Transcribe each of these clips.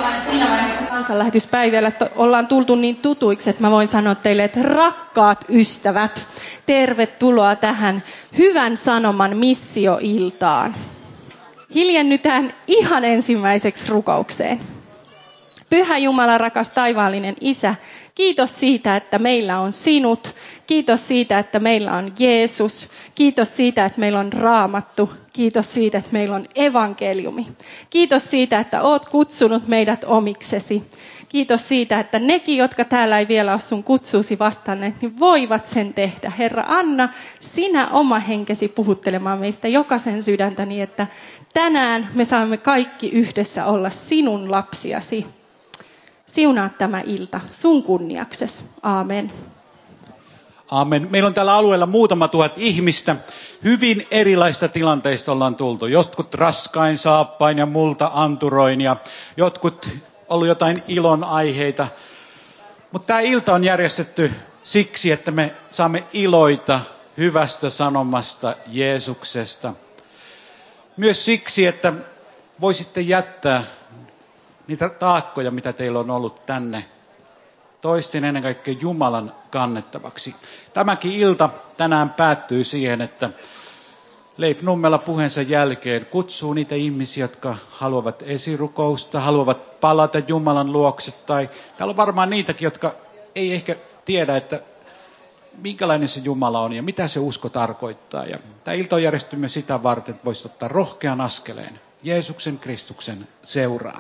siinä vaiheessa kansanlähetyspäivällä, että ollaan tultu niin tutuiksi, että mä voin sanoa teille, että rakkaat ystävät, tervetuloa tähän hyvän sanoman missioiltaan. Hiljennytään ihan ensimmäiseksi rukoukseen. Pyhä Jumala, rakas taivaallinen Isä, kiitos siitä, että meillä on sinut. Kiitos siitä, että meillä on Jeesus. Kiitos siitä, että meillä on Raamattu. Kiitos siitä, että meillä on evankeliumi. Kiitos siitä, että oot kutsunut meidät omiksesi. Kiitos siitä, että nekin, jotka täällä ei vielä ole sun kutsuusi vastanneet, niin voivat sen tehdä. Herra, anna sinä oma henkesi puhuttelemaan meistä jokaisen sydäntä niin, että tänään me saamme kaikki yhdessä olla sinun lapsiasi. Siunaa tämä ilta sun kunniaksesi. Aamen. Aamen. Meillä on tällä alueella muutama tuhat ihmistä. Hyvin erilaista tilanteista ollaan tultu. Jotkut raskain saappain ja multa anturoin ja jotkut ollut jotain ilon aiheita. Mutta tämä ilta on järjestetty siksi, että me saamme iloita hyvästä sanomasta Jeesuksesta. Myös siksi, että voisitte jättää niitä taakkoja, mitä teillä on ollut tänne toisten ennen kaikkea Jumalan kannettavaksi. Tämäkin ilta tänään päättyy siihen, että Leif Nummela puheensa jälkeen kutsuu niitä ihmisiä, jotka haluavat esirukousta, haluavat palata Jumalan luokse. Tai täällä on varmaan niitäkin, jotka ei ehkä tiedä, että minkälainen se Jumala on ja mitä se usko tarkoittaa. Ja tämä ilta on järjestetty myös sitä varten, että voisit ottaa rohkean askeleen Jeesuksen Kristuksen seuraan.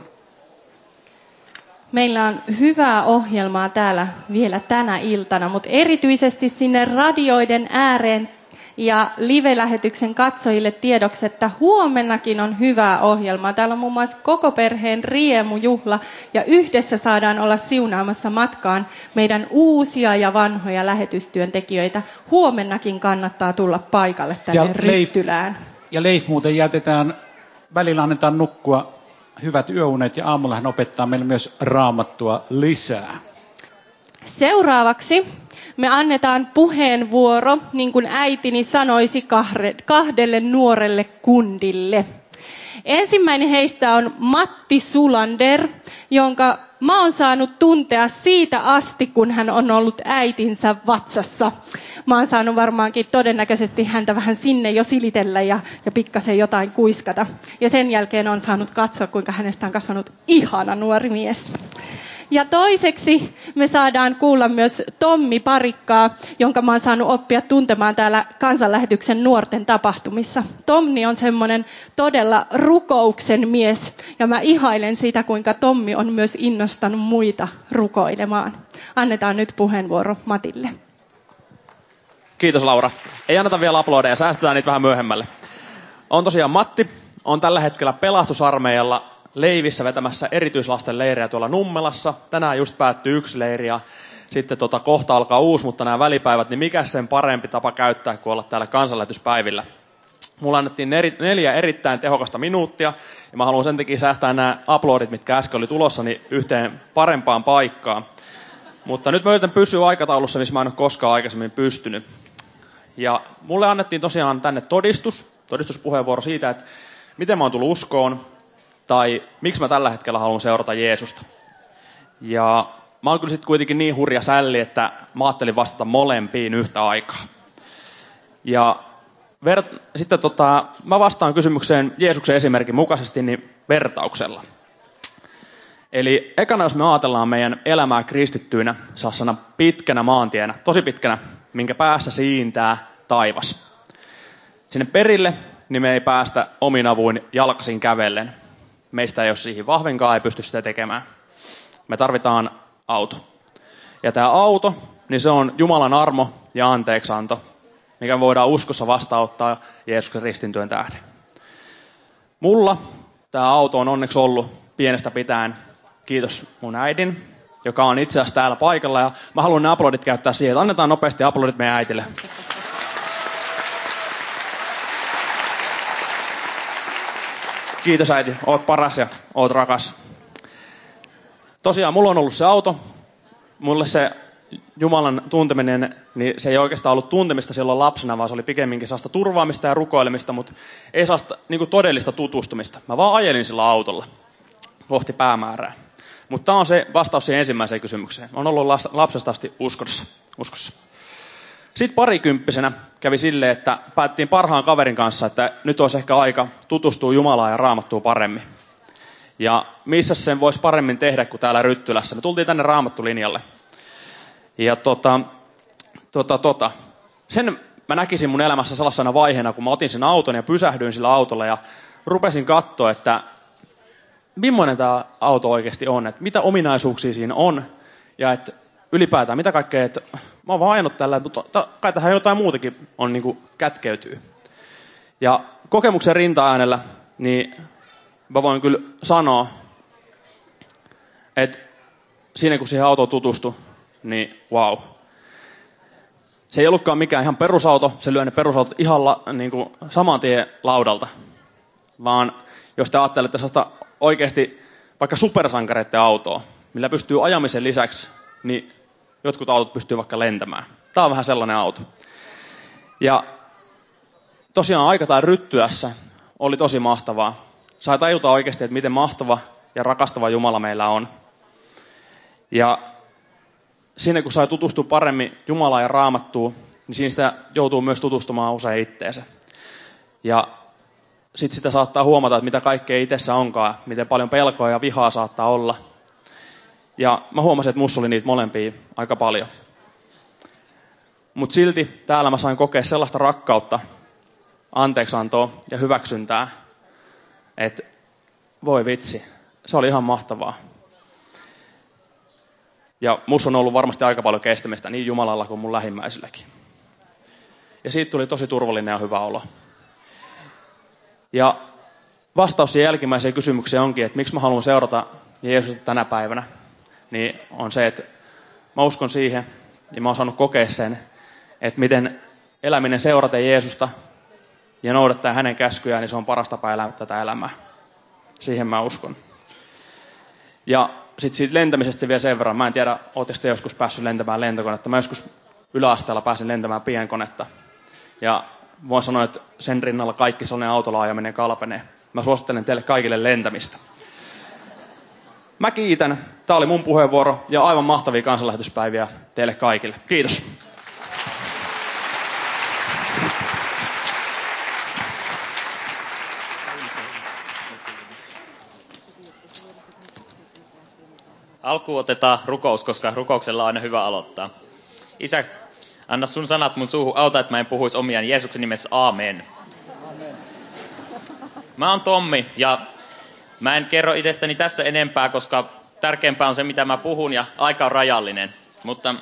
Meillä on hyvää ohjelmaa täällä vielä tänä iltana, mutta erityisesti sinne radioiden ääreen ja live-lähetyksen katsojille tiedoksi, että huomennakin on hyvää ohjelmaa. Täällä on muun muassa koko perheen riemujuhla ja yhdessä saadaan olla siunaamassa matkaan meidän uusia ja vanhoja lähetystyöntekijöitä. Huomennakin kannattaa tulla paikalle tänne Ryttylään. Ja Leif muuten jätetään, välillä annetaan nukkua hyvät yöunet ja aamulla hän opettaa meille myös Raamattua lisää. Seuraavaksi me annetaan puheenvuoro, niin kuin äitini sanoisi, kahdelle nuorelle kundille. Ensimmäinen heistä on Matti Sulander, jonka mä oon saanut tuntea siitä asti, kun hän on ollut äitinsä vatsassa. Mä oon saanut varmaankin todennäköisesti häntä vähän sinne jo silitellä ja pikkasen jotain kuiskata. Ja sen jälkeen on saanut katsoa, kuinka hänestä on kasvanut ihana nuori mies. Ja toiseksi me saadaan kuulla myös Tommi Parikkaa, jonka mä oon saanut oppia tuntemaan täällä kansanlähetyksen nuorten tapahtumissa. Tommi on semmoinen todella rukouksen mies ja mä ihailen sitä, kuinka Tommi on myös innostanut muita rukoilemaan. Annetaan nyt puheenvuoro Matille. Kiitos Laura. Ei anneta vielä aplodeja, säästetään niitä vähän myöhemmälle. On tosiaan Matti, on tällä hetkellä pelastusarmeijalla Leivissä vetämässä erityislasten leirejä tuolla Nummelassa. Tänään just päättyy yksi leiri ja sitten kohta alkaa uusi, mutta nämä välipäivät, niin mikä sen parempi tapa käyttää kuin olla täällä kansanlähetyspäivillä. Mulla annettiin 4 erittäin tehokasta minuuttia ja mä haluan sen takia säästää nämä uploadit, mitkä äsken oli tulossa, niin yhteen parempaan paikkaan. Mutta nyt mä yritän pysyä aikataulussa, missä mä en ole koskaan aikaisemmin pystynyt. Ja mulle annettiin tosiaan tänne todistuspuheenvuoro siitä, että miten mä oon tullut uskoon, tai miksi mä tällä hetkellä haluan seurata Jeesusta. Ja mä oon kyllä sitten kuitenkin niin hurja sälli, että mä ajattelin vastata molempiin yhtä aikaa. Ja sitten mä vastaan kysymykseen Jeesuksen esimerkin mukaisesti niin vertauksella. Eli ekana, jos me ajatellaan meidän elämää kristittyinä, sellaisena pitkänä maantienä, tosi pitkänä, minkä päässä siintää taivas. Sinne perille, niin me ei päästä omin avuin jalkaisin kävellen. Meistä ei ole siihen vahvenkaan, ei pysty sitä tekemään. Me tarvitaan auto. Ja tämä auto, niin se on Jumalan armo ja anteeksianto, mikä voidaan uskossa vastaanottaa Jeesuksen ristintyön tähden. Mulla tämä auto on onneksi ollut pienestä pitäen. Kiitos mun äidin, joka on itse asiassa täällä paikalla. Ja mä haluan ne aplodit käyttää siihen, että annetaan nopeasti aplodit meidän äitille. Kiitos äiti, oot paras ja oot rakas. Tosiaan mulla on ollut se auto. Mulle se Jumalan tunteminen, niin se ei oikeastaan ollut tuntemista silloin lapsena, vaan se oli pikemminkin sellaista turvaamista ja rukoilemista, mutta ei sellaista niin kuin todellista tutustumista. Mä vaan ajelin sillä autolla kohti päämäärää. Mutta tämä on se vastaus siihen ensimmäiseen kysymykseen. Mä oon ollut lapsesta asti uskossa. Sitten parikymppisenä kävi silleen, että päättiin parhaan kaverin kanssa, että nyt olisi ehkä aika tutustua Jumalaan ja Raamattuun paremmin. Ja missä sen voisi paremmin tehdä kuin täällä Ryttylässä. Me tultiin tänne Raamattulinjalle. Ja sen mä näkisin mun elämässä sellaisena vaiheena, kun mä otin sen auton ja pysähdyin sillä autolla ja rupesin katsoa, että millainen tämä auto oikeasti on, että mitä ominaisuuksia siinä on ja että ylipäätään mitä kaikkea, että mä oon vaan ajanut tällä, mutta kai tähän jotain muutakin on niin kuin kätkeytyy. Ja kokemuksen rinta-äänellä, niin mä voin kyllä sanoa, että siinä kun siihen autoon tutustui, niin wow. Se ei ollutkaan mikään ihan perusauto, se lyö ne perusautot ihan niin kuin saman tien laudalta. Vaan jos te ajattelette sellaista oikeasti vaikka supersankareiden autoa, millä pystyy ajamisen lisäksi, niin jotkut autot pystyy vaikka lentämään. Tämä on vähän sellainen auto. Ja tosiaan aika täällä Ryttylässä oli tosi mahtavaa. Sai tajuta oikeasti, että miten mahtava ja rakastava Jumala meillä on. Ja siinä kun sai tutustua paremmin Jumalaan ja Raamattuun, niin siinä sitä joutuu myös tutustumaan usein itteensä. Ja sitten sitä saattaa huomata, että mitä kaikkea itsessä onkaan, miten paljon pelkoa ja vihaa saattaa olla. Ja mä huomasin, että musta oli niitä molempia aika paljon. Mutta silti täällä mä sain kokea sellaista rakkautta, anteeksiantoa ja hyväksyntää, että voi vitsi, se oli ihan mahtavaa. Ja musta on ollut varmasti aika paljon kestämistä niin Jumalalla kuin mun lähimmäisilläkin. Ja siitä tuli tosi turvallinen ja hyvä olo. Ja vastaus siihen jälkimmäiseen kysymykseen onkin, että miksi mä haluan seurata Jeesusta tänä päivänä, niin on se, että mä uskon siihen ja mä oon saanut kokea sen, että miten eläminen seuraten Jeesusta ja noudattaa hänen käskyjään, niin se on paras tapa elää tätä elämää. Siihen mä uskon. Ja sitten siitä lentämisestä vielä sen verran. Mä en tiedä, ootteko te joskus päässyt lentämään lentokonetta. Mä joskus yläasteella pääsin lentämään pienkonetta. Ja voin sanoa, että sen rinnalla kaikki sellainen autolla ajaminen kalpenee. Mä suosittelen teille kaikille lentämistä. Mä kiitän. Tää oli mun puheenvuoro ja aivan mahtavia kansanlähetyspäiviä teille kaikille. Kiitos. Alkuun otetaan rukous, koska rukouksella on aina hyvä aloittaa. Isä, anna sun sanat mun suuhun, auta, että mä en puhuisi omiaan Jeesuksen nimessä. Aamen. Amen. Mä oon Tommi ja mä en kerro itsestäni tässä enempää, koska tärkeämpää on se, mitä mä puhun ja aika on rajallinen. Mutta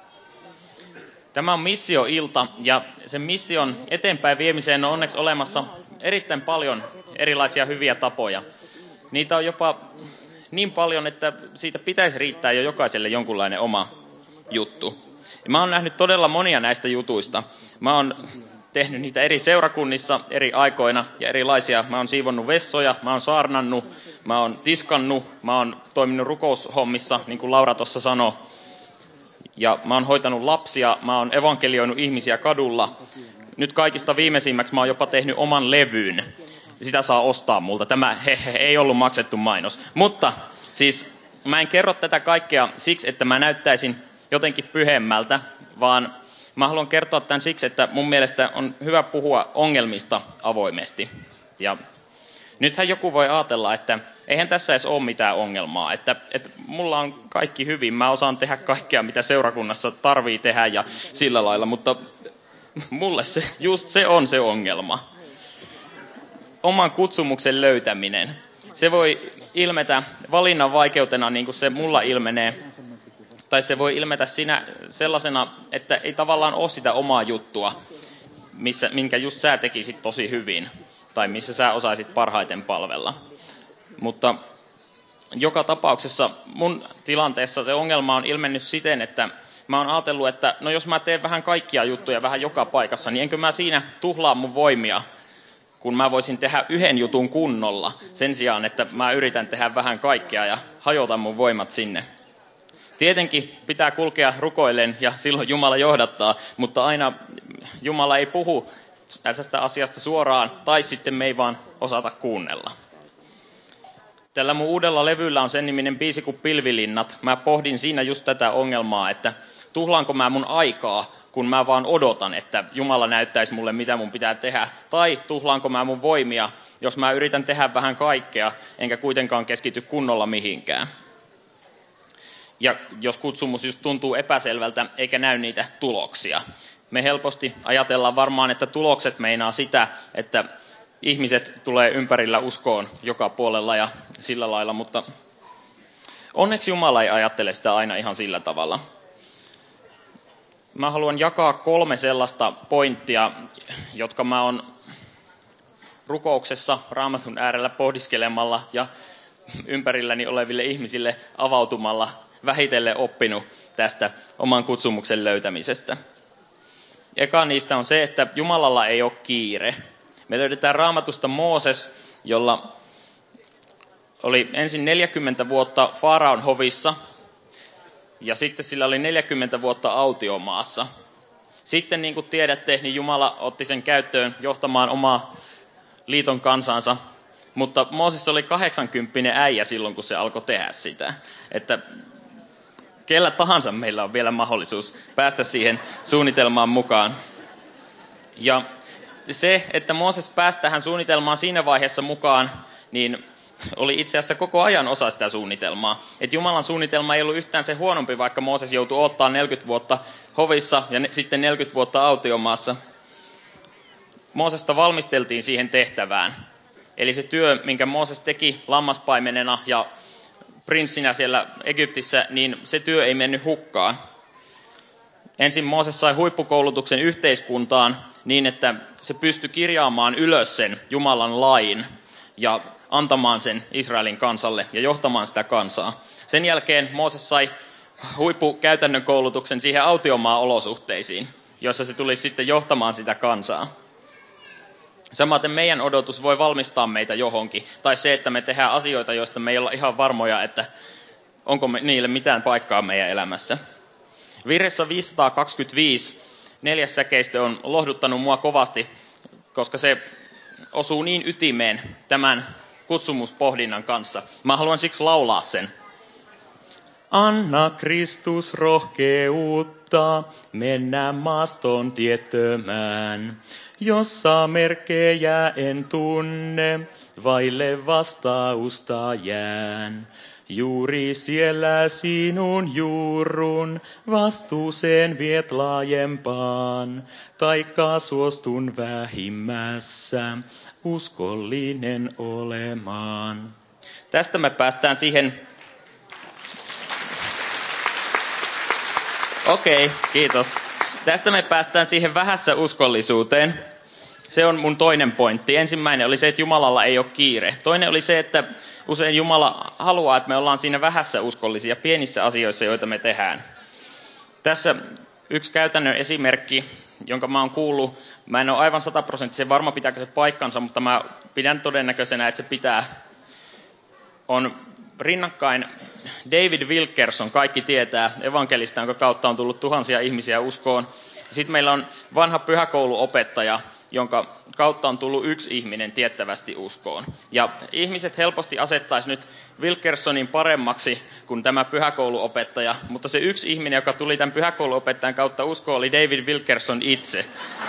tämä on missioilta ja sen mission eteenpäin viemiseen on onneksi olemassa erittäin paljon erilaisia hyviä tapoja. Niitä on jopa niin paljon, että siitä pitäisi riittää jo jokaiselle jonkunlainen oma juttu. Ja mä oon nähnyt todella monia näistä jutuista. Mä oon tehnyt niitä eri seurakunnissa eri aikoina ja erilaisia. Mä oon siivonnut vessoja, mä oon saarnannut, mä oon tiskannut, mä oon toiminut rukoushommissa, niin kuin Laura tuossa sanoi. Ja mä oon hoitanut lapsia, mä oon evankelioinut ihmisiä kadulla. Nyt kaikista viimeisimmäksi mä oon jopa tehnyt oman levyyn. Sitä saa ostaa multa. Tämä ei ollut maksettu mainos. Mutta siis mä en kerro tätä kaikkea siksi, että mä näyttäisin jotenkin pyhemmältä, vaan mä haluan kertoa tämän siksi, että mun mielestä on hyvä puhua ongelmista avoimesti. Ja nythän joku voi ajatella, että eihän tässä edes ole mitään ongelmaa, että mulla on kaikki hyvin, mä osaan tehdä kaikkea, mitä seurakunnassa tarvii tehdä ja sillä lailla, mutta mulle se on se ongelma. Oman kutsumuksen löytäminen. Se voi ilmetä valinnan vaikeutena, niin kuin se mulla ilmenee. Tai se voi ilmetä sellaisena, että ei tavallaan ole sitä omaa juttua, minkä just sä tekisit tosi hyvin. Tai missä sä osaisit parhaiten palvella. Mutta joka tapauksessa mun tilanteessa se ongelma on ilmennyt siten, että mä oon ajatellut, että no jos mä teen vähän kaikkia juttuja vähän joka paikassa, niin enkö mä siinä tuhlaa mun voimia, kun mä voisin tehdä yhden jutun kunnolla, sen sijaan, että mä yritän tehdä vähän kaikkea ja hajotan mun voimat sinne. Tietenkin pitää kulkea rukoillen ja silloin Jumala johdattaa, mutta aina Jumala ei puhu tästä asiasta suoraan, tai sitten me ei vaan osata kuunnella. Tällä mun uudella levyllä on sen niminen biisi kuin Pilvilinnat. Mä pohdin siinä just tätä ongelmaa, että tuhlaanko mä mun aikaa, kun mä vaan odotan, että Jumala näyttäisi mulle, mitä mun pitää tehdä. Tai tuhlaanko mä mun voimia, jos mä yritän tehdä vähän kaikkea, enkä kuitenkaan keskity kunnolla mihinkään. Ja jos kutsumus just tuntuu epäselvältä, eikä näy niitä tuloksia. Me helposti ajatellaan varmaan, että tulokset meinaa sitä, että ihmiset tulee ympärillä uskoon joka puolella ja sillä lailla, mutta onneksi Jumala ei ajattele sitä aina ihan sillä tavalla. Mä haluan jakaa 3 sellaista pointtia, jotka mä oon rukouksessa Raamatun äärellä pohdiskelemalla ja ympärilläni oleville ihmisille avautumalla vähitellen oppinut tästä oman kutsumuksen löytämisestä. Eka niistä on se, että Jumalalla ei ole kiire. Me löydetään Raamatusta Mooses, jolla oli ensin 40 vuotta Faaraon hovissa ja sitten sillä oli 40 vuotta autiomaassa. Sitten niin kuin tiedätte, niin Jumala otti sen käyttöön johtamaan omaa liiton kansansa, mutta Mooses oli 80 äijä silloin, kun se alkoi tehdä sitä. Että kellä tahansa meillä on vielä mahdollisuus päästä siihen suunnitelmaan mukaan. Ja se, että Mooses pääsi tähän suunnitelmaan siinä vaiheessa mukaan, niin oli itse asiassa koko ajan osa sitä suunnitelmaa. Että Jumalan suunnitelma ei ollut yhtään se huonompi, vaikka Mooses joutui odottaa 40 vuotta hovissa ja sitten 40 vuotta autiomaassa. Moosesta valmisteltiin siihen tehtävään. Eli se työ, minkä Mooses teki lammaspaimenena ja prinssinä siellä Egyptissä, niin se työ ei mennyt hukkaan. Ensin Mooses sai huippukoulutuksen yhteiskuntaan niin, että se pystyi kirjaamaan ylös sen Jumalan lain ja antamaan sen Israelin kansalle ja johtamaan sitä kansaa. Sen jälkeen Mooses sai huippukäytännön koulutuksen siihen autiomaa-olosuhteisiin, joissa se tuli sitten johtamaan sitä kansaa. Samaten meidän odotus voi valmistaa meitä johonkin, tai se, että me tehdään asioita, joista me ei olla ihan varmoja, että onko niille mitään paikkaa meidän elämässä. Virressä 525 4. säkeistö on lohduttanut mua kovasti, koska se osuu niin ytimeen tämän kutsumuspohdinnan kanssa. Mä haluan siksi laulaa sen. Anna Kristus rohkeutta mennä maaston tiettömään, jossa merkkejä en tunne, vaille vastausta jään. Juuri siellä sinun juurun vastuuseen viet laajempaan, taikka suostun vähimmässä uskollinen olemaan. Tästä me päästään siihen. Okei, kiitos. Tästä me päästään siihen vähässä uskollisuuteen. Se on mun toinen pointti. Ensimmäinen oli se, että Jumalalla ei ole kiire. Toinen oli se, että usein Jumala haluaa, että me ollaan siinä vähässä uskollisia, pienissä asioissa, joita me tehdään. Tässä yksi käytännön esimerkki, jonka mä oon kuullut. Mä en ole aivan 100% varma, pitääkö se paikkansa, mutta mä pidän todennäköisenä, että se pitää. On rinnakkain David Wilkerson, kaikki tietää, evankelista, jonka kautta on tullut tuhansia ihmisiä uskoon. Sitten meillä on vanha pyhäkouluopettaja, jonka kautta on tullut yksi ihminen tiettävästi uskoon. Ja ihmiset helposti asettaisi nyt Wilkersonin paremmaksi kuin tämä pyhäkouluopettaja, mutta se yksi ihminen, joka tuli tämän pyhäkouluopettajan kautta uskoon, oli David Wilkerson itse.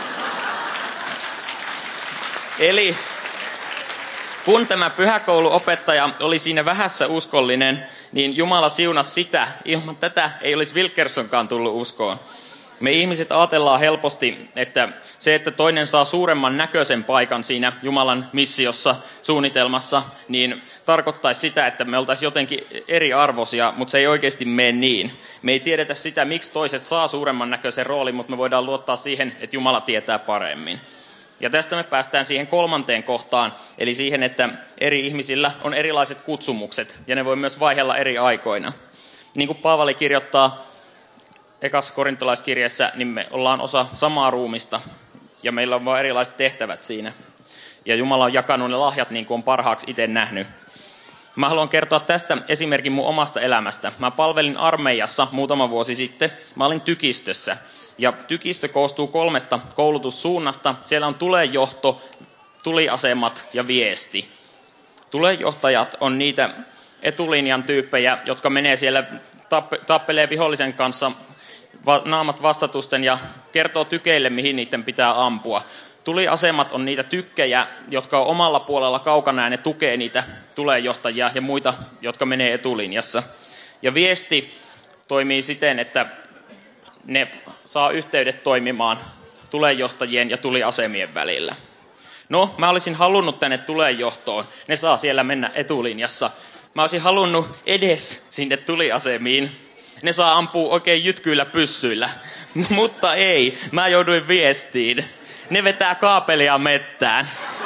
Eli kun tämä pyhäkouluopettaja oli siinä vähässä uskollinen, niin Jumala siunasi sitä. Ilman tätä ei olisi Wilkersonkaan tullut uskoon. Me ihmiset ajatellaan helposti, että se, että toinen saa suuremman näköisen paikan siinä Jumalan missiossa, suunnitelmassa, niin tarkoittaisi sitä, että me oltaisiin jotenkin eriarvoisia, mutta se ei oikeasti mene niin. Me ei tiedetä sitä, miksi toiset saa suuremman näköisen roolin, mutta me voidaan luottaa siihen, että Jumala tietää paremmin. Ja tästä me päästään siihen 3. kohtaan, eli siihen, että eri ihmisillä on erilaiset kutsumukset, ja ne voi myös vaihella eri aikoina. Niin kuin Paavali kirjoittaa ekassa korintolaiskirjassa, niin me ollaan osa samaa ruumista, ja meillä on vain erilaiset tehtävät siinä. Ja Jumala on jakanut ne lahjat niin kuin on parhaaksi itse nähnyt. Mä haluan kertoa tästä esimerkin mun omasta elämästä. Mä palvelin armeijassa muutama vuosi sitten. Mä olin tykistössä. Ja tykistö koostuu 3 koulutussuunnasta. Siellä on tulejohto, tuliasemat ja viesti. Tulejohtajat on niitä etulinjan tyyppejä, jotka menee siellä tappelee vihollisen kanssa naamat vastatusten ja kertoo tykeille, mihin niiden pitää ampua. Tuliasemat on niitä tykkejä, jotka on omalla puolella kaukana ja ne tukee niitä tulejohtajia ja muita, jotka menee etulinjassa. Ja viesti toimii siten, että ne saa yhteydet toimimaan tulejohtajien ja tuliasemien välillä. No, mä olisin halunnut tänne tulejohtoon. Ne saa siellä mennä etulinjassa. Mä olisin halunnut edes sinne tuliasemiin. Ne saa ampua oikein jytkyillä pyssyillä. Mutta ei, mä jouduin viestiin. Ne vetää kaapelia mettään.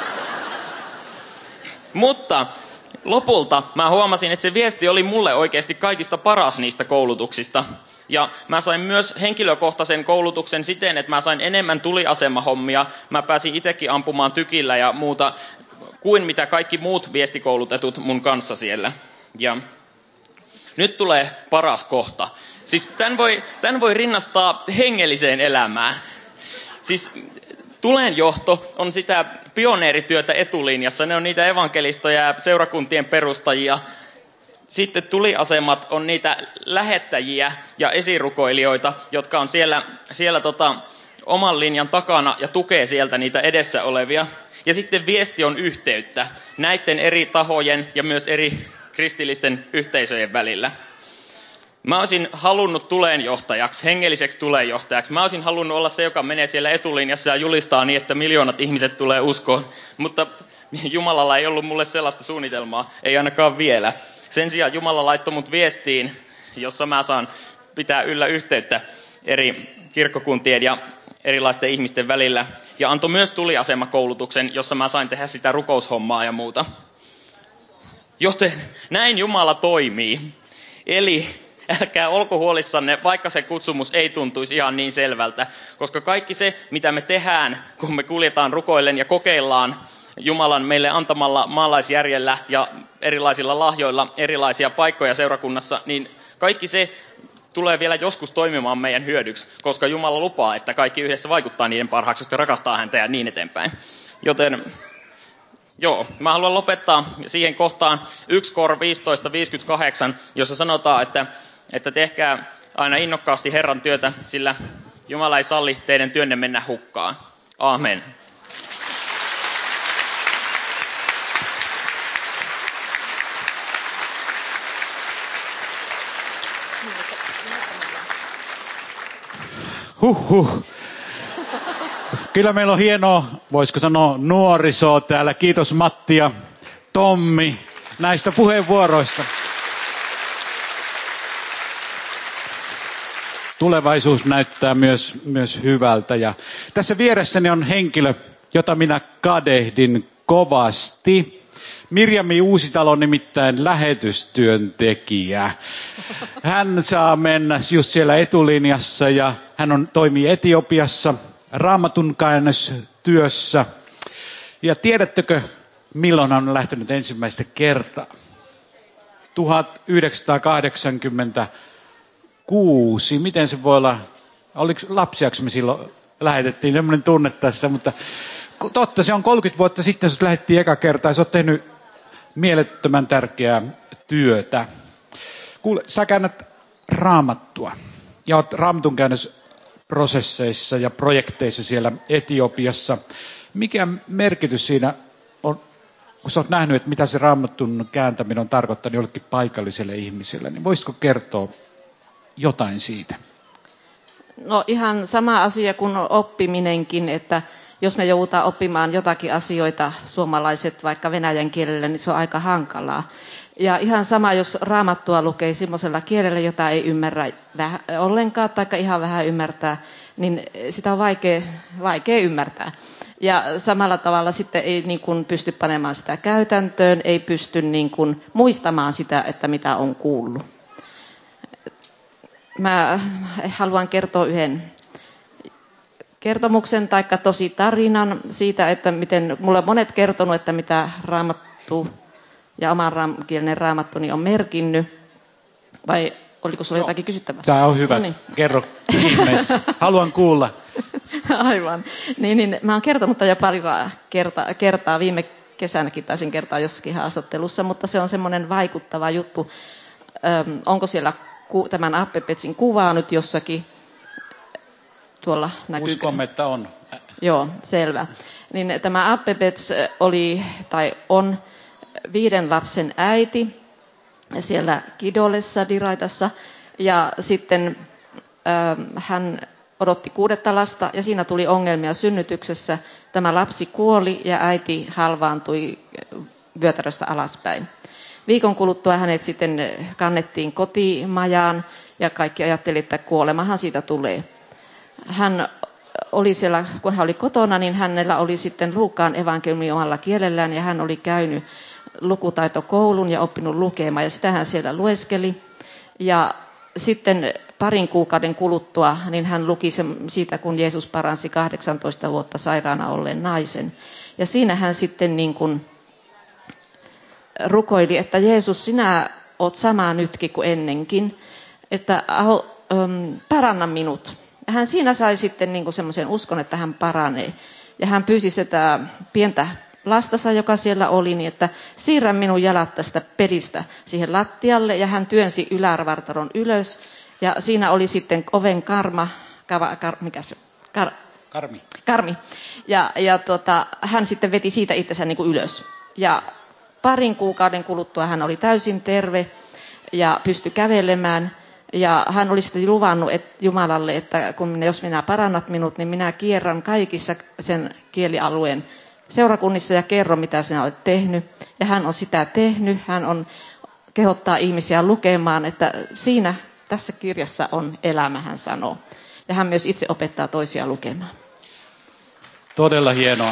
Mutta lopulta mä huomasin, että se viesti oli mulle oikeasti kaikista paras niistä koulutuksista. Ja mä sain myös henkilökohtaisen koulutuksen siten, että mä sain enemmän tuliasemahommia. Mä pääsin itsekin ampumaan tykillä ja muuta kuin mitä kaikki muut viestikoulutetut mun kanssa siellä. Ja nyt tulee paras kohta. Siis tän voi rinnastaa hengelliseen elämään. Siis tulenjohto on sitä pioneerityötä etulinjassa. Ne on niitä evankelistoja ja seurakuntien perustajia. Sitten tuliasemat on niitä lähettäjiä ja esirukoilijoita, jotka on siellä oman linjan takana ja tukee sieltä niitä edessä olevia. Ja sitten viesti on yhteyttä näiden eri tahojen ja myös eri kristillisten yhteisöjen välillä. Mä olisin halunnut tulenjohtajaksi, hengelliseksi tulenjohtajaksi. Mä olisin halunnut olla se, joka menee siellä etulinjassa ja julistaa niin, että miljoonat ihmiset tulee uskoon. Mutta Jumalalla ei ollut mulle sellaista suunnitelmaa, ei ainakaan vielä. Sen sijaan Jumala laittoi mut viestiin, jossa mä saan pitää yllä yhteyttä eri kirkkokuntien ja erilaisten ihmisten välillä. Ja antoi myös tuliasemakoulutuksen, jossa mä sain tehdä sitä rukoushommaa ja muuta. Joten näin Jumala toimii. Eli älkää olko huolissanne, vaikka se kutsumus ei tuntuisi ihan niin selvältä. Koska kaikki se, mitä me tehdään, kun me kuljetaan rukoillen ja kokeillaan Jumalan meille antamalla maalaisjärjellä ja erilaisilla lahjoilla erilaisia paikkoja seurakunnassa, niin kaikki se tulee vielä joskus toimimaan meidän hyödyksi, koska Jumala lupaa, että kaikki yhdessä vaikuttaa niiden parhaaksi, jotka rakastaa häntä ja niin eteenpäin. Joten mä haluan lopettaa siihen kohtaan 1 Kor 15:58, jossa sanotaan, että tehkää aina innokkaasti Herran työtä, sillä Jumala ei salli teidän työnne mennä hukkaan. Amen. Kyllä meillä on hienoa, voisiko sanoa nuorisoa täällä. Kiitos Matti ja Tommi näistä puheenvuoroista. Tulevaisuus näyttää myös hyvältä. Ja tässä vieressäni on henkilö, jota minä kadehdin kovasti. Mirjami Uusitalo nimittäin lähetystyöntekijä. Hän saa mennä just siellä etulinjassa ja hän toimii Etiopiassa Raamatun käännöstyössä. Ja tiedättekö, milloin hän on lähtenyt ensimmäistä kertaa? 1986. Miten se voi olla? Oliko lapsiaksi me silloin lähetettiin? Sellainen tunne tässä, mutta totta, se on 30 vuotta sitten, kun lähdettiin eka kertaa. Sä oot tehnyt mielettömän tärkeää työtä. Kuule, sä käännät Raamattua ja oot Raamatun käännösprosesseissa ja projekteissa siellä Etiopiassa. Mikä merkitys siinä on, kun sä oot nähnyt, että mitä se Raamatun kääntäminen on tarkoittanut jollekin paikalliselle ihmiselle, niin voisitko kertoa jotain siitä? No ihan sama asia kuin oppiminenkin, että jos me joudutaan oppimaan jotakin asioita suomalaiset vaikka venäjän kielellä, niin se on aika hankalaa. Ja ihan sama, jos Raamattua lukee semmoisella kielellä, jota ei ymmärrä ollenkaan tai ihan vähän ymmärtää, niin sitä on vaikea ymmärtää. Ja samalla tavalla sitten ei niin kuin pysty panemaan sitä käytäntöön, ei pysty niin kuin muistamaan sitä, että mitä on kuullut. Mä haluan kertoa yhden kertomuksen tai tosi tarinan siitä, että miten mulle on monet kertonut, että mitä Raamattu ja omankielinen Raamattuni on merkinnyt. Vai oliko sulla jotakin kysyttävää? Tämä on hyvä. No niin. Kerro ihmeessä. Haluan kuulla. Aivan. Niin, mä oon kertonut jo pari kertaa viime kesänäkin taisin kertaa jossakin haastattelussa, mutta se on semmoinen vaikuttava juttu. Onko siellä tämän Appepetsin kuvaa nyt jossakin? Tuolla näkyy. Uskomme, että on. Joo, selvä. Niin tämä Appepets on 5 lapsen äiti siellä Kidolessa, Diraitassa, ja sitten hän odotti 6. lasta, ja siinä tuli ongelmia synnytyksessä. Tämä lapsi kuoli, ja äiti halvaantui vyötäröstä alaspäin. Viikon kuluttua hänet sitten kannettiin kotimajaan, ja kaikki ajattelivat, että kuolemahan siitä tulee. Hän oli siellä, kun hän oli kotona, niin hänellä oli sitten Luukkaan evankeliumi omalla kielellään, ja hän oli käynyt lukutaitokoulun ja oppinut lukemaan, ja sitä hän siellä lueskeli. Ja sitten 2 kuukauden kuluttua niin hän luki siitä, kun Jeesus paransi 18 vuotta sairaana olleen naisen. Ja siinä hän sitten niin kuin rukoili, että Jeesus, sinä oot sama nytkin kuin ennenkin, että paranna minut. Ja hän siinä sai sitten niin kuin semmoisen uskon, että hän paranee. Ja hän pyysi sitä pientä lastansa, joka siellä oli, niin että siirrä minun jalat tästä pedistä siihen lattialle. Ja hän työnsi ylävartalon ylös. Ja siinä oli sitten oven karmi. Ja hän sitten veti siitä itsensä niin kuin ylös. Ja 2 kuukauden kuluttua hän oli täysin terve ja pystyi kävelemään. Ja hän oli sitten luvannut Jumalalle, että jos minä parannat minut, niin minä kierrän kaikissa sen kielialueen seurakunnissa ja kerron, mitä sinä olet tehnyt. Ja hän on sitä tehnyt. Hän kehottaa ihmisiä lukemaan, että tässä kirjassa on elämä, hän sanoo. Ja hän myös itse opettaa toisia lukemaan. Todella hienoa.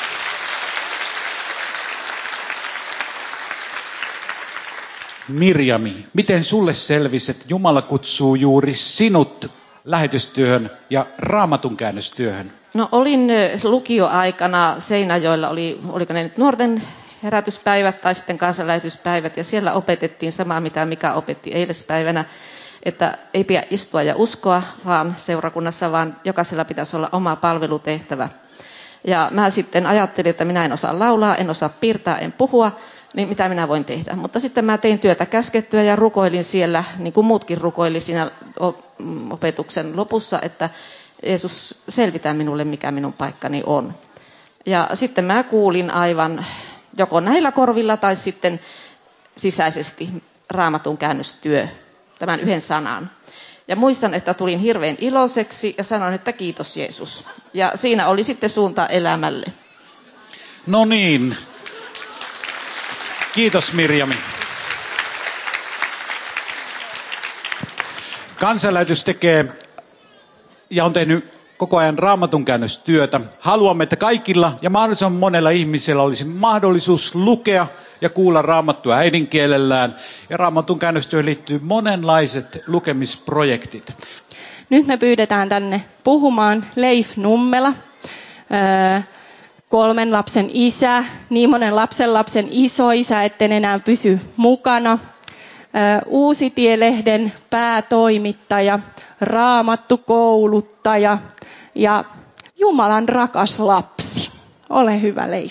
Mirjami, miten sulle selvisi, että Jumala kutsuu juuri sinut lähetystyöhön ja raamatun käännöstyöhön? No olin lukioaikana Seinäjoella, oliko ne nyt nuorten herätyspäivät tai sitten kansanlähetyspäivät, ja siellä opetettiin samaa, mitä Mika opetti eilispäivänä, että ei pidä istua ja uskoa vaan seurakunnassa, vaan jokaisella pitäisi olla oma palvelutehtävä. Ja mä sitten ajattelin, että minä en osaa laulaa, en osaa piirtää, en puhua, niin mitä minä voin tehdä. Mutta sitten mä tein työtä käskettyä ja rukoilin siellä, niin kuin muutkin rukoili siinä opetuksen lopussa, että Jeesus, selvitä minulle, mikä minun paikkani on. Ja sitten mä kuulin aivan joko näillä korvilla tai sitten sisäisesti raamatun käännöstyö, tämän yhden sanan. Ja muistan, että tulin hirveän iloiseksi ja sanoin, että kiitos Jeesus. Ja siinä oli sitten suunta elämälle. No niin. Kiitos Mirjami. Kansanlähetys tekee ja on tehnyt koko ajan raamatun käännöstyötä. Haluamme, että kaikilla ja mahdollisimman monella ihmisellä olisi mahdollisuus lukea ja kuulla raamattua äidinkielellään. Ja raamatun käännöstyöhön liittyy monenlaiset lukemisprojektit. Nyt me pyydetään tänne puhumaan Leif Nummela, 3 lapsen isä, niin monen lapsen isoisä, etten enää pysy mukana. Uusitie-lehden päätoimittaja, raamattukouluttaja ja Jumalan rakas lapsi. Ole hyvä, Leif.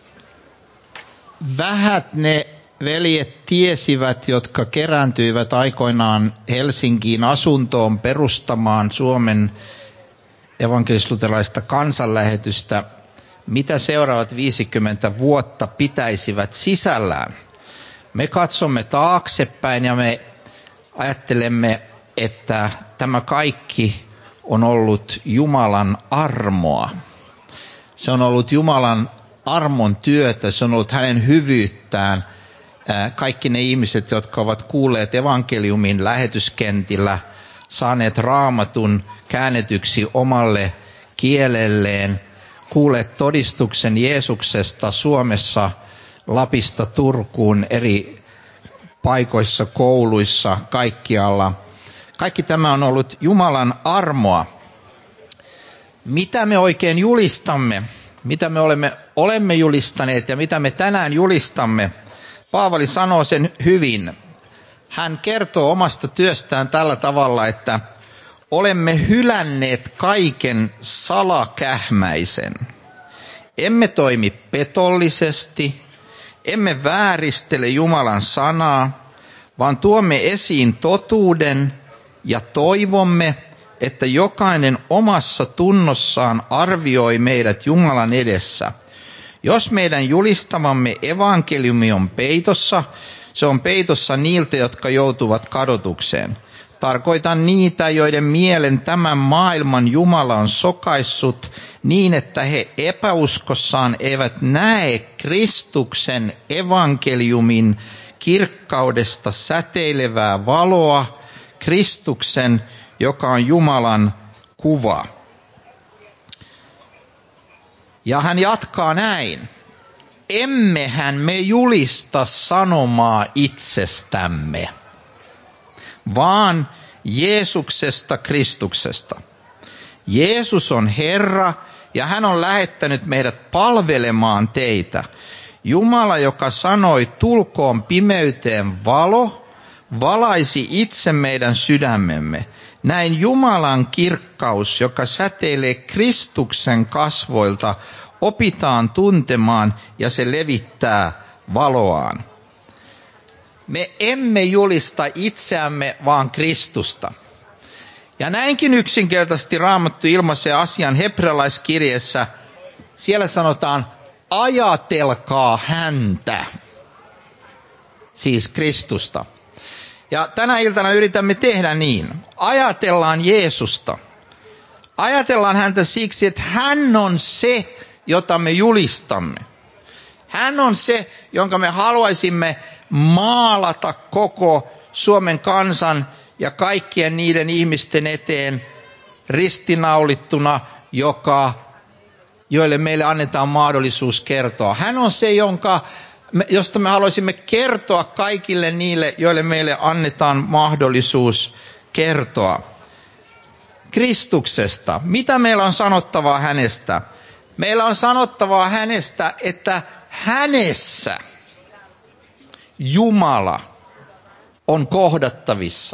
Vähät ne veljet tiesivät, jotka kerääntyivät aikoinaan Helsinkiin asuntoon perustamaan Suomen evankelis-luterilaista kansanlähetystä, mitä seuraavat 50 vuotta pitäisivät sisällään. Me katsomme taaksepäin ja me ajattelemme, että tämä kaikki on ollut Jumalan armoa. Se on ollut Jumalan armon työtä, se on ollut hänen hyvyyttään. Kaikki ne ihmiset, jotka ovat kuulleet evankeliumin lähetyskentillä, saaneet raamatun käännetyksi omalle kielelleen, kuulleet todistuksen Jeesuksesta Suomessa, Lapista Turkuun, eri paikoissa, kouluissa, kaikkialla. Kaikki tämä on ollut Jumalan armoa. Mitä me oikein julistamme? Mitä me olemme julistaneet ja mitä me tänään julistamme? Paavali sanoo sen hyvin. Hän kertoo omasta työstään tällä tavalla, että olemme hylänneet kaiken salakähmäisen. emme toimi petollisesti, emme vääristele Jumalan sanaa, vaan tuomme esiin totuuden ja toivomme, että jokainen omassa tunnossaan arvioi meidät Jumalan edessä. Jos meidän julistamamme evankeliumi on peitossa, se on peitossa niiltä, jotka joutuvat kadotukseen. Tarkoitan niitä, joiden mielen tämän maailman Jumala on sokaissut niin, että he epäuskossaan eivät näe Kristuksen evankeliumin kirkkaudesta säteilevää valoa, Kristuksen, joka on Jumalan kuva. Ja hän jatkaa näin. Emmehän me julista sanomaa itsestämme, vaan Jeesuksesta Kristuksesta. Jeesus on Herra ja hän on lähettänyt meidät palvelemaan teitä. Jumala, joka sanoi, tulkoon pimeyteen valo, valaisi itse meidän sydämemme. Näin Jumalan kirkkaus, joka säteilee Kristuksen kasvoilta, opitaan tuntemaan ja se levittää valoaan. Me emme julista itseämme, vaan Kristusta. Ja näinkin yksinkertaisesti Raamattu ilmaisee asian hebrealaiskirjeessä. Siellä sanotaan, ajatelkaa häntä, siis Kristusta. Ja tänä iltana yritämme tehdä niin. Ajatellaan Jeesusta. Ajatellaan häntä siksi, että hän on se, jota me julistamme. Hän on se, jonka me haluaisimme maalata koko Suomen kansan ja kaikkien niiden ihmisten eteen ristinaulittuna, joille meille annetaan mahdollisuus kertoa. Hän on se, josta me haluaisimme kertoa kaikille niille, joille meille annetaan mahdollisuus kertoa. Kristuksesta. Mitä meillä on sanottavaa hänestä? Meillä on sanottavaa hänestä, että hänessä Jumala on kohdattavissa.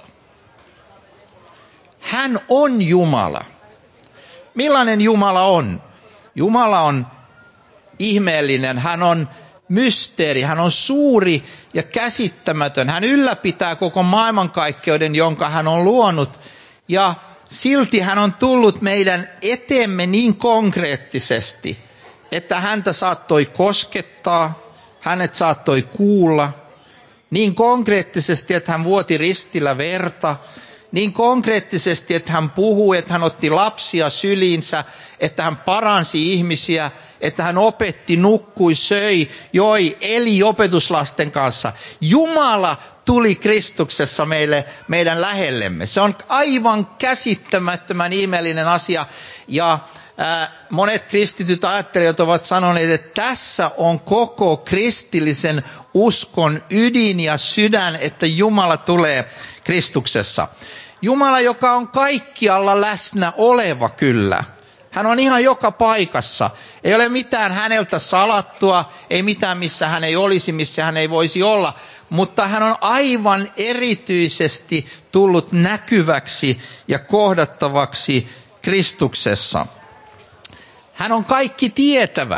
Hän on Jumala. Millainen Jumala on? Jumala on ihmeellinen, hän on mysteeri, hän on suuri ja käsittämätön. Hän ylläpitää koko maailmankaikkeuden, jonka hän on luonut. Ja silti hän on tullut meidän eteemme niin konkreettisesti, että häntä saattoi koskettaa, hänet saattoi kuulla. Niin konkreettisesti, että hän vuoti ristillä verta. Niin konkreettisesti, että hän puhui, että hän otti lapsia syliinsä, että hän paransi ihmisiä, että hän opetti, nukkui, söi, joi, eli opetuslasten kanssa. Jumala tuli Kristuksessa meidän lähellemme. Se on aivan käsittämättömän ihmeellinen asia. Ja monet kristityt ajattelijat ovat sanoneet, että tässä on koko kristillisen uskon ydin ja sydän, että Jumala tulee Kristuksessa. Jumala, joka on kaikkialla läsnä oleva kyllä. Hän on ihan joka paikassa. Ei ole mitään häneltä salattua, ei mitään missä hän ei olisi, missä hän ei voisi olla. Mutta hän on aivan erityisesti tullut näkyväksi ja kohdattavaksi Kristuksessa. Hän on kaikki tietävä.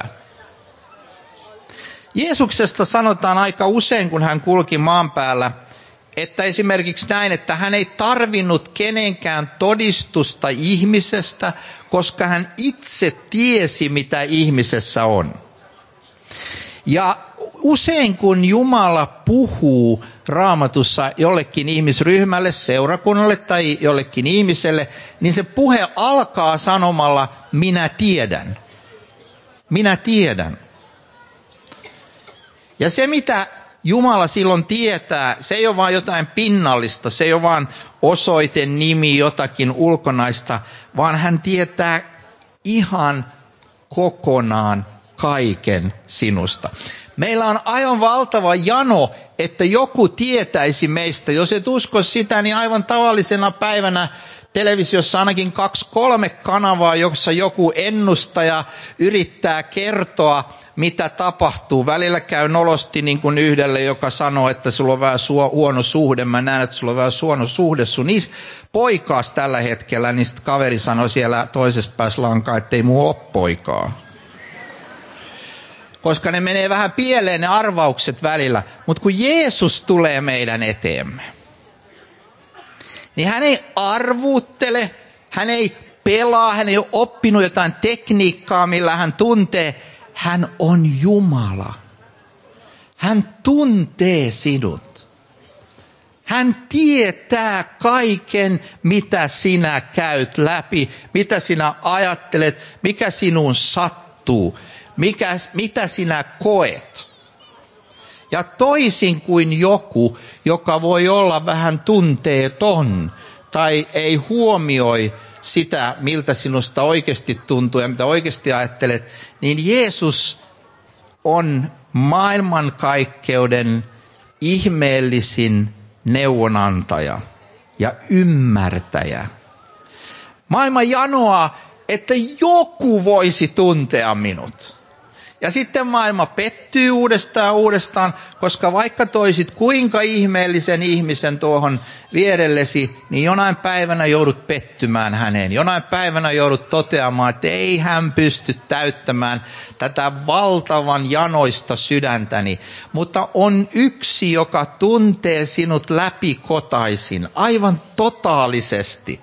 Jeesuksesta sanotaan aika usein, kun hän kulki maan päällä, että esimerkiksi näin, että hän ei tarvinnut kenenkään todistusta ihmisestä, koska hän itse tiesi, mitä ihmisessä on. Ja usein kun Jumala puhuu Raamatussa jollekin ihmisryhmälle, seurakunnalle tai jollekin ihmiselle, niin se puhe alkaa sanomalla, minä tiedän. Minä tiedän. Ja se mitä Jumala silloin tietää, se ei ole vain jotain pinnallista, se ei ole vain osoite, nimi, jotakin ulkonaista, vaan hän tietää ihan kokonaan kaiken sinusta. Meillä on aivan valtava jano, että joku tietäisi meistä. Jos et usko sitä, niin aivan tavallisena päivänä televisiossa ainakin 2-3 kanavaa, jossa joku ennustaja yrittää kertoa, mitä tapahtuu. Välillä käy nolosti niin kuin yhdelle, joka sanoo, että sulla on vähän huono suhde. Mä näen, että sulla on vähän huono suhde sun poikaas tällä hetkellä. Niin sitten kaveri sanoi siellä toisessa päässä lankaa, että ei mun ole poikaa. koska ne menee vähän pieleen ne arvaukset välillä. Mutta kun Jeesus tulee meidän eteemme, niin hän ei arvuuttele, hän ei pelaa, hän ei ole oppinut jotain tekniikkaa, millä hän tuntee. Hän on Jumala. Hän tuntee sinut. Hän tietää kaiken, mitä sinä käyt läpi, mitä sinä ajattelet, mikä sinuun sattuu, mitä sinä koet. Ja toisin kuin joku, joka voi olla vähän tunteeton tai ei huomioi sitä, miltä sinusta oikeasti tuntuu ja mitä oikeasti ajattelet, niin Jeesus on maailmankaikkeuden ihmeellisin neuvonantaja ja ymmärtäjä. Maailma janoaa, että joku voisi tuntea minut. Ja sitten maailma pettyy uudestaan, koska vaikka toisit kuinka ihmeellisen ihmisen tuohon vierellesi, niin jonain päivänä joudut pettymään häneen. Jonain päivänä joudut toteamaan, että ei hän pysty täyttämään tätä valtavan janoista sydäntäni. Mutta on yksi, joka tuntee sinut läpikotaisin, aivan totaalisesti.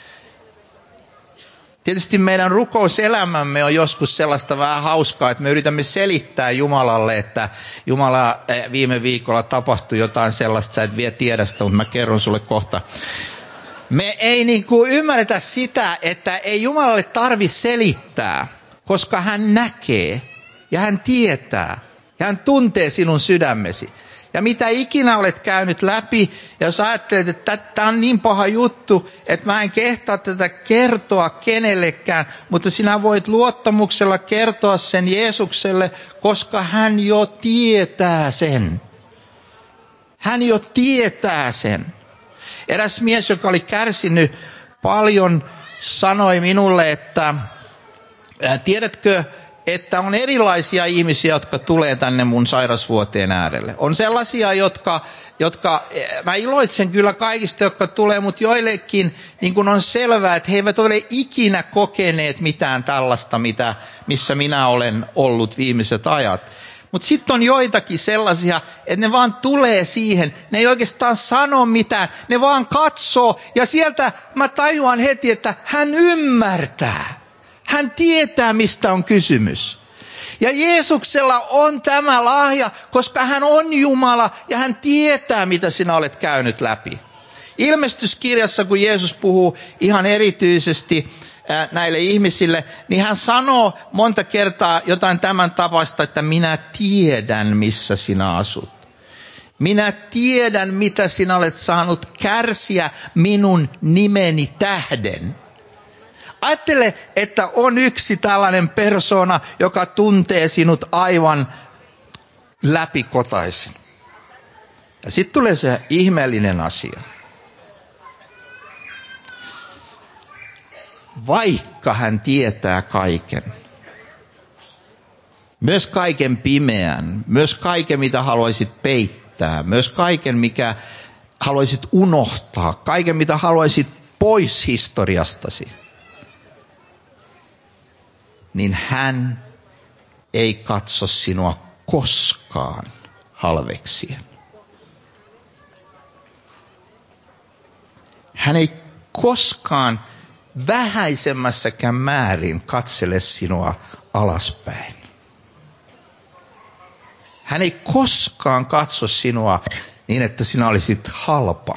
Tietysti meidän rukouselämämme on joskus sellaista vähän hauskaa, että me yritämme selittää Jumalalle, että Jumala, viime viikolla tapahtui jotain sellaista, sä et vielä tiedä sitä, mutta mä kerron sulle kohta. Me ei ymmärretä sitä, että ei Jumalalle tarvitse selittää, koska hän näkee ja hän tietää ja hän tuntee sinun sydämesi. Ja mitä ikinä olet käynyt läpi, ja jos ajattelet, että tämä on niin paha juttu, että mä en kehtaa tätä kertoa kenellekään, mutta sinä voit luottamuksella kertoa sen Jeesukselle, koska hän jo tietää sen. Hän jo tietää sen. Eräs mies, joka oli kärsinyt paljon, sanoi minulle, että tiedätkö, että on erilaisia ihmisiä, jotka tulee tänne mun sairasvuoteen äärelle. On sellaisia, jotka mä iloitsen kyllä kaikista, jotka tulee, mutta joillekin niin kun on selvää, että he eivät ole ikinä kokeneet mitään tällaista, missä minä olen ollut viimeiset ajat. Mutta sitten on joitakin sellaisia, että ne vaan tulee siihen, ne ei oikeastaan sano mitään, ne vaan katsoo ja sieltä mä tajuan heti, että hän ymmärtää. Hän tietää, mistä on kysymys. Ja Jeesuksella on tämä lahja, koska hän on Jumala ja hän tietää, mitä sinä olet käynyt läpi. Ilmestyskirjassa, kun Jeesus puhuu ihan erityisesti näille ihmisille, niin hän sanoo monta kertaa jotain tämän tapaista, että minä tiedän, missä sinä asut. Minä tiedän, mitä sinä olet saanut kärsiä minun nimeni tähden. Ajattele, että on yksi tällainen persona, joka tuntee sinut aivan läpikotaisin. Ja sitten tulee se ihmeellinen asia. Vaikka hän tietää kaiken, myös kaiken pimeän, myös kaiken mitä haluaisit peittää, myös kaiken mikä haluaisit unohtaa, kaiken mitä haluaisit pois historiastasi, niin hän ei katso sinua koskaan halveksien. Hän ei koskaan vähäisemmässäkään määrin katsele sinua alaspäin. Hän ei koskaan katso sinua niin, että sinä olisit halpa.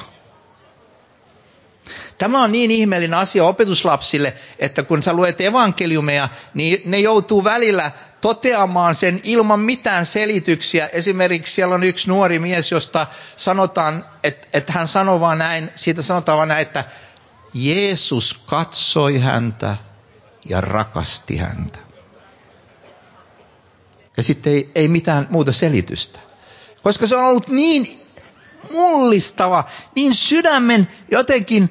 Tämä on niin ihmeellinen asia opetuslapsille, että kun sä luet evankeliumeja, niin ne joutuu välillä toteamaan sen ilman mitään selityksiä. Esimerkiksi siellä on yksi nuori mies, josta sanotaan, että hän sanoo vaan näin, siitä sanotaan vaan näin, että Jeesus katsoi häntä ja rakasti häntä. Ja sitten ei mitään muuta selitystä. Koska se on ollut niin mullistava, niin sydämen jotenkin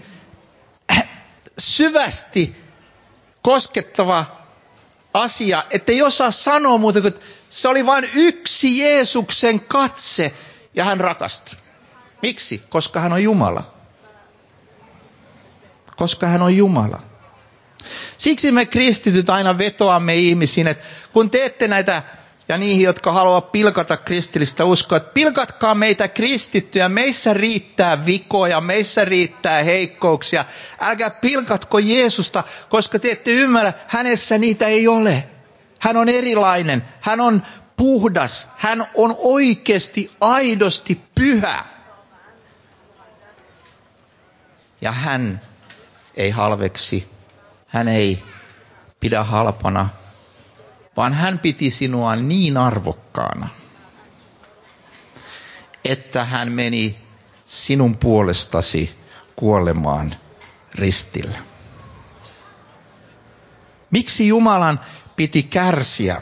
syvästi koskettava asia, että ei osaa sanoa muuta kuin, että se oli vain yksi Jeesuksen katse ja hän rakasti. Miksi? Koska hän on Jumala. Koska hän on Jumala. Siksi me kristityt aina vetoamme ihmisiin, että kun teette näitä ja niihin, jotka haluavat pilkata kristillistä uskoa, että pilkatkaa meitä kristittyjä, meissä riittää vikoja, meissä riittää heikkouksia. Älkää pilkatko Jeesusta, koska te ette ymmärrä, hänessä niitä ei ole. Hän on erilainen, hän on puhdas, hän on oikeasti, aidosti pyhä. Ja hän ei halveksi, hän ei pidä halpana, vaan hän piti sinua niin arvokkaana, että hän meni sinun puolestasi kuolemaan ristillä. Miksi Jumalan piti kärsiä?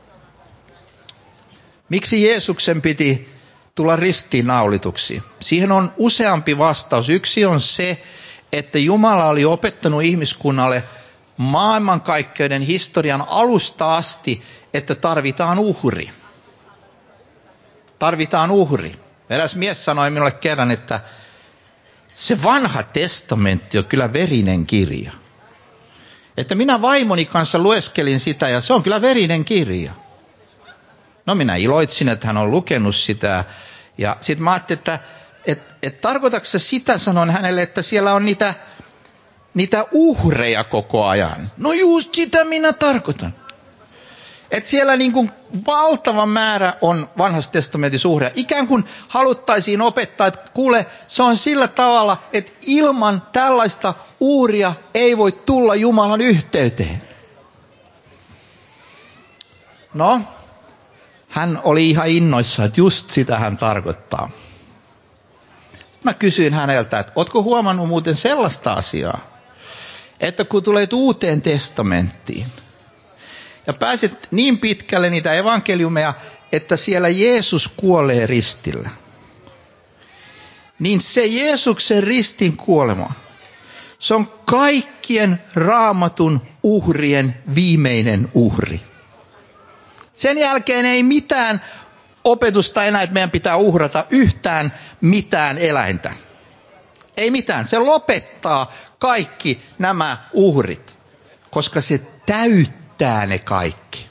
Miksi Jeesuksen piti tulla ristiinnaulituksi? Siihen on useampi vastaus. Yksi on se, että Jumala oli opettanut ihmiskunnalle maailmankaikkeuden historian alusta asti, että tarvitaan uhri. Tarvitaan uhri. Eräs mies sanoi minulle kerran, että se vanha testamentti on kyllä verinen kirja. Että minä vaimoni kanssa lueskelin sitä ja se on kyllä verinen kirja. No minä iloitsin, että hän on lukenut sitä. Ja sitten mä ajattelin, että tarkoitatko sä sitä, sanon hänelle, että siellä on niitä uhreja koko ajan. No just sitä minä tarkoitan. Että siellä niin kuin valtava määrä on vanhassa testamentissa uhreja. Ikään kuin haluttaisiin opettaa, että kuule, se on sillä tavalla, että ilman tällaista uhria ei voi tulla Jumalan yhteyteen. No, hän oli ihan innoissaan, että just sitä hän tarkoittaa. Sitten mä kysyin häneltä, että ootko huomannut muuten sellaista asiaa, että kun tulet Uuteen testamenttiin ja pääset niin pitkälle niitä evankeliumeja, että siellä Jeesus kuolee ristillä, niin se Jeesuksen ristin kuolema, se on kaikkien Raamatun uhrien viimeinen uhri. Sen jälkeen ei mitään opetusta enää, että meidän pitää uhrata yhtään mitään eläintä. Ei mitään. Se lopettaa kaikki nämä uhrit, koska se täyttää ne kaikki.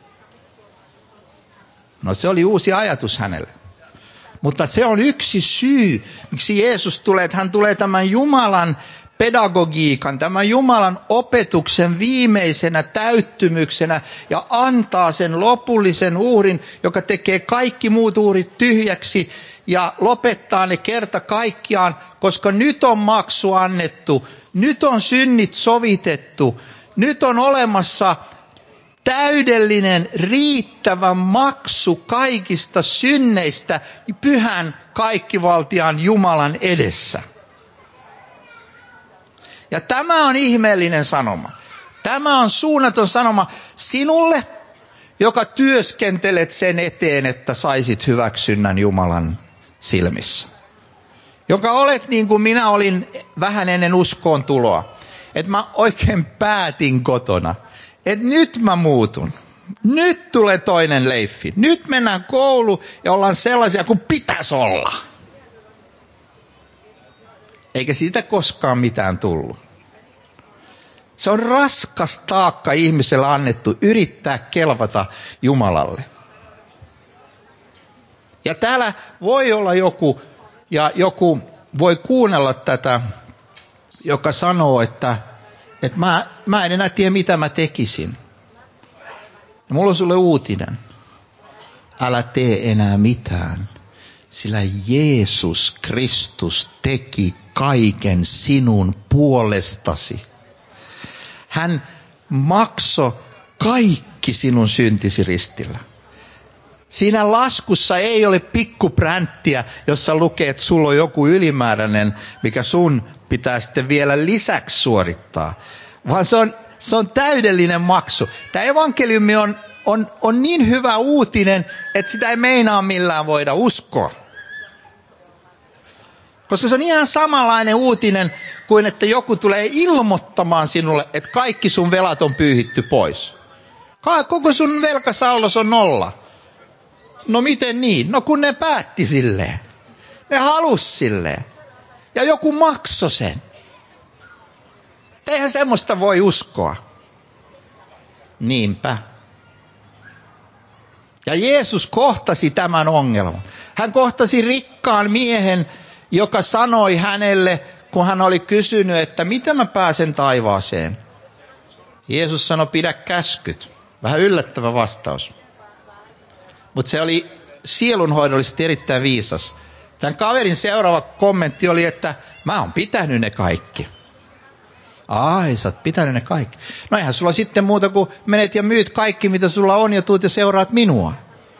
No se oli uusi ajatus hänelle. Mutta se on yksi syy, miksi Jeesus tulee, että hän tulee tämän Jumalan pedagogiikan, tämän Jumalan opetuksen viimeisenä täyttymyksenä ja antaa sen lopullisen uhrin, joka tekee kaikki muut uhrit tyhjäksi ja lopettaa ne kerta kaikkiaan, koska nyt on maksu annettu, nyt on synnit sovitettu, nyt on olemassa täydellinen, riittävä maksu kaikista synneistä pyhän kaikkivaltiaan Jumalan edessä. Ja tämä on ihmeellinen sanoma. Tämä on suunnaton sanoma sinulle, joka työskentelet sen eteen, että saisit hyväksynnän Jumalan silmissä. Joka olet niin kuin minä olin vähän ennen uskoon tuloa. Että mä oikein päätin kotona, että nyt mä muutun. Nyt tulee toinen leiffi. Nyt mennään kouluun ja ollaan sellaisia kuin pitäisi olla. Eikä siitä koskaan mitään tullut. Se on raskas taakka ihmiselle annettu yrittää kelvata Jumalalle. Ja täällä voi olla joku, ja joku voi kuunnella tätä, joka sanoo, että mä en enää tiedä mitä mä tekisin. Ja mulla on sulle uutinen. Älä tee enää mitään. Sillä Jeesus Kristus teki kaiken sinun puolestasi. Hän maksoi kaikki sinun syntisi ristillä. Siinä laskussa ei ole pikkupränttiä, jossa lukee, että sulla on joku ylimääräinen, mikä sun pitää sitten vielä lisäksi suorittaa. Vaan se on täydellinen maksu. Tämä evankeliumi on niin hyvä uutinen, että sitä ei meinaa millään voida uskoa. Koska se on ihan samanlainen uutinen kuin että joku tulee ilmoittamaan sinulle, että kaikki sun velat on pyyhitty pois. Koko sun velkasaldos on 0. No miten niin? No kun ne päätti silleen. Ne halusi silleen. Ja joku maksoi sen. Eihän semmoista voi uskoa. Niinpä. Ja Jeesus kohtasi tämän ongelman. Hän kohtasi rikkaan miehen, joka sanoi hänelle, kun hän oli kysynyt, että miten mä pääsen taivaaseen. Jeesus sanoi, pidä käskyt. Vähän yllättävä vastaus. Mutta se oli sielunhoidollisesti erittäin viisas. Tämän kaverin seuraava kommentti oli, että mä oon pitänyt ne kaikki. Ai, sä oot pitänyt ne kaikki. No eihän sulla sitten muuta kuin menet ja myyt kaikki, mitä sulla on, ja tuut ja seuraat minua.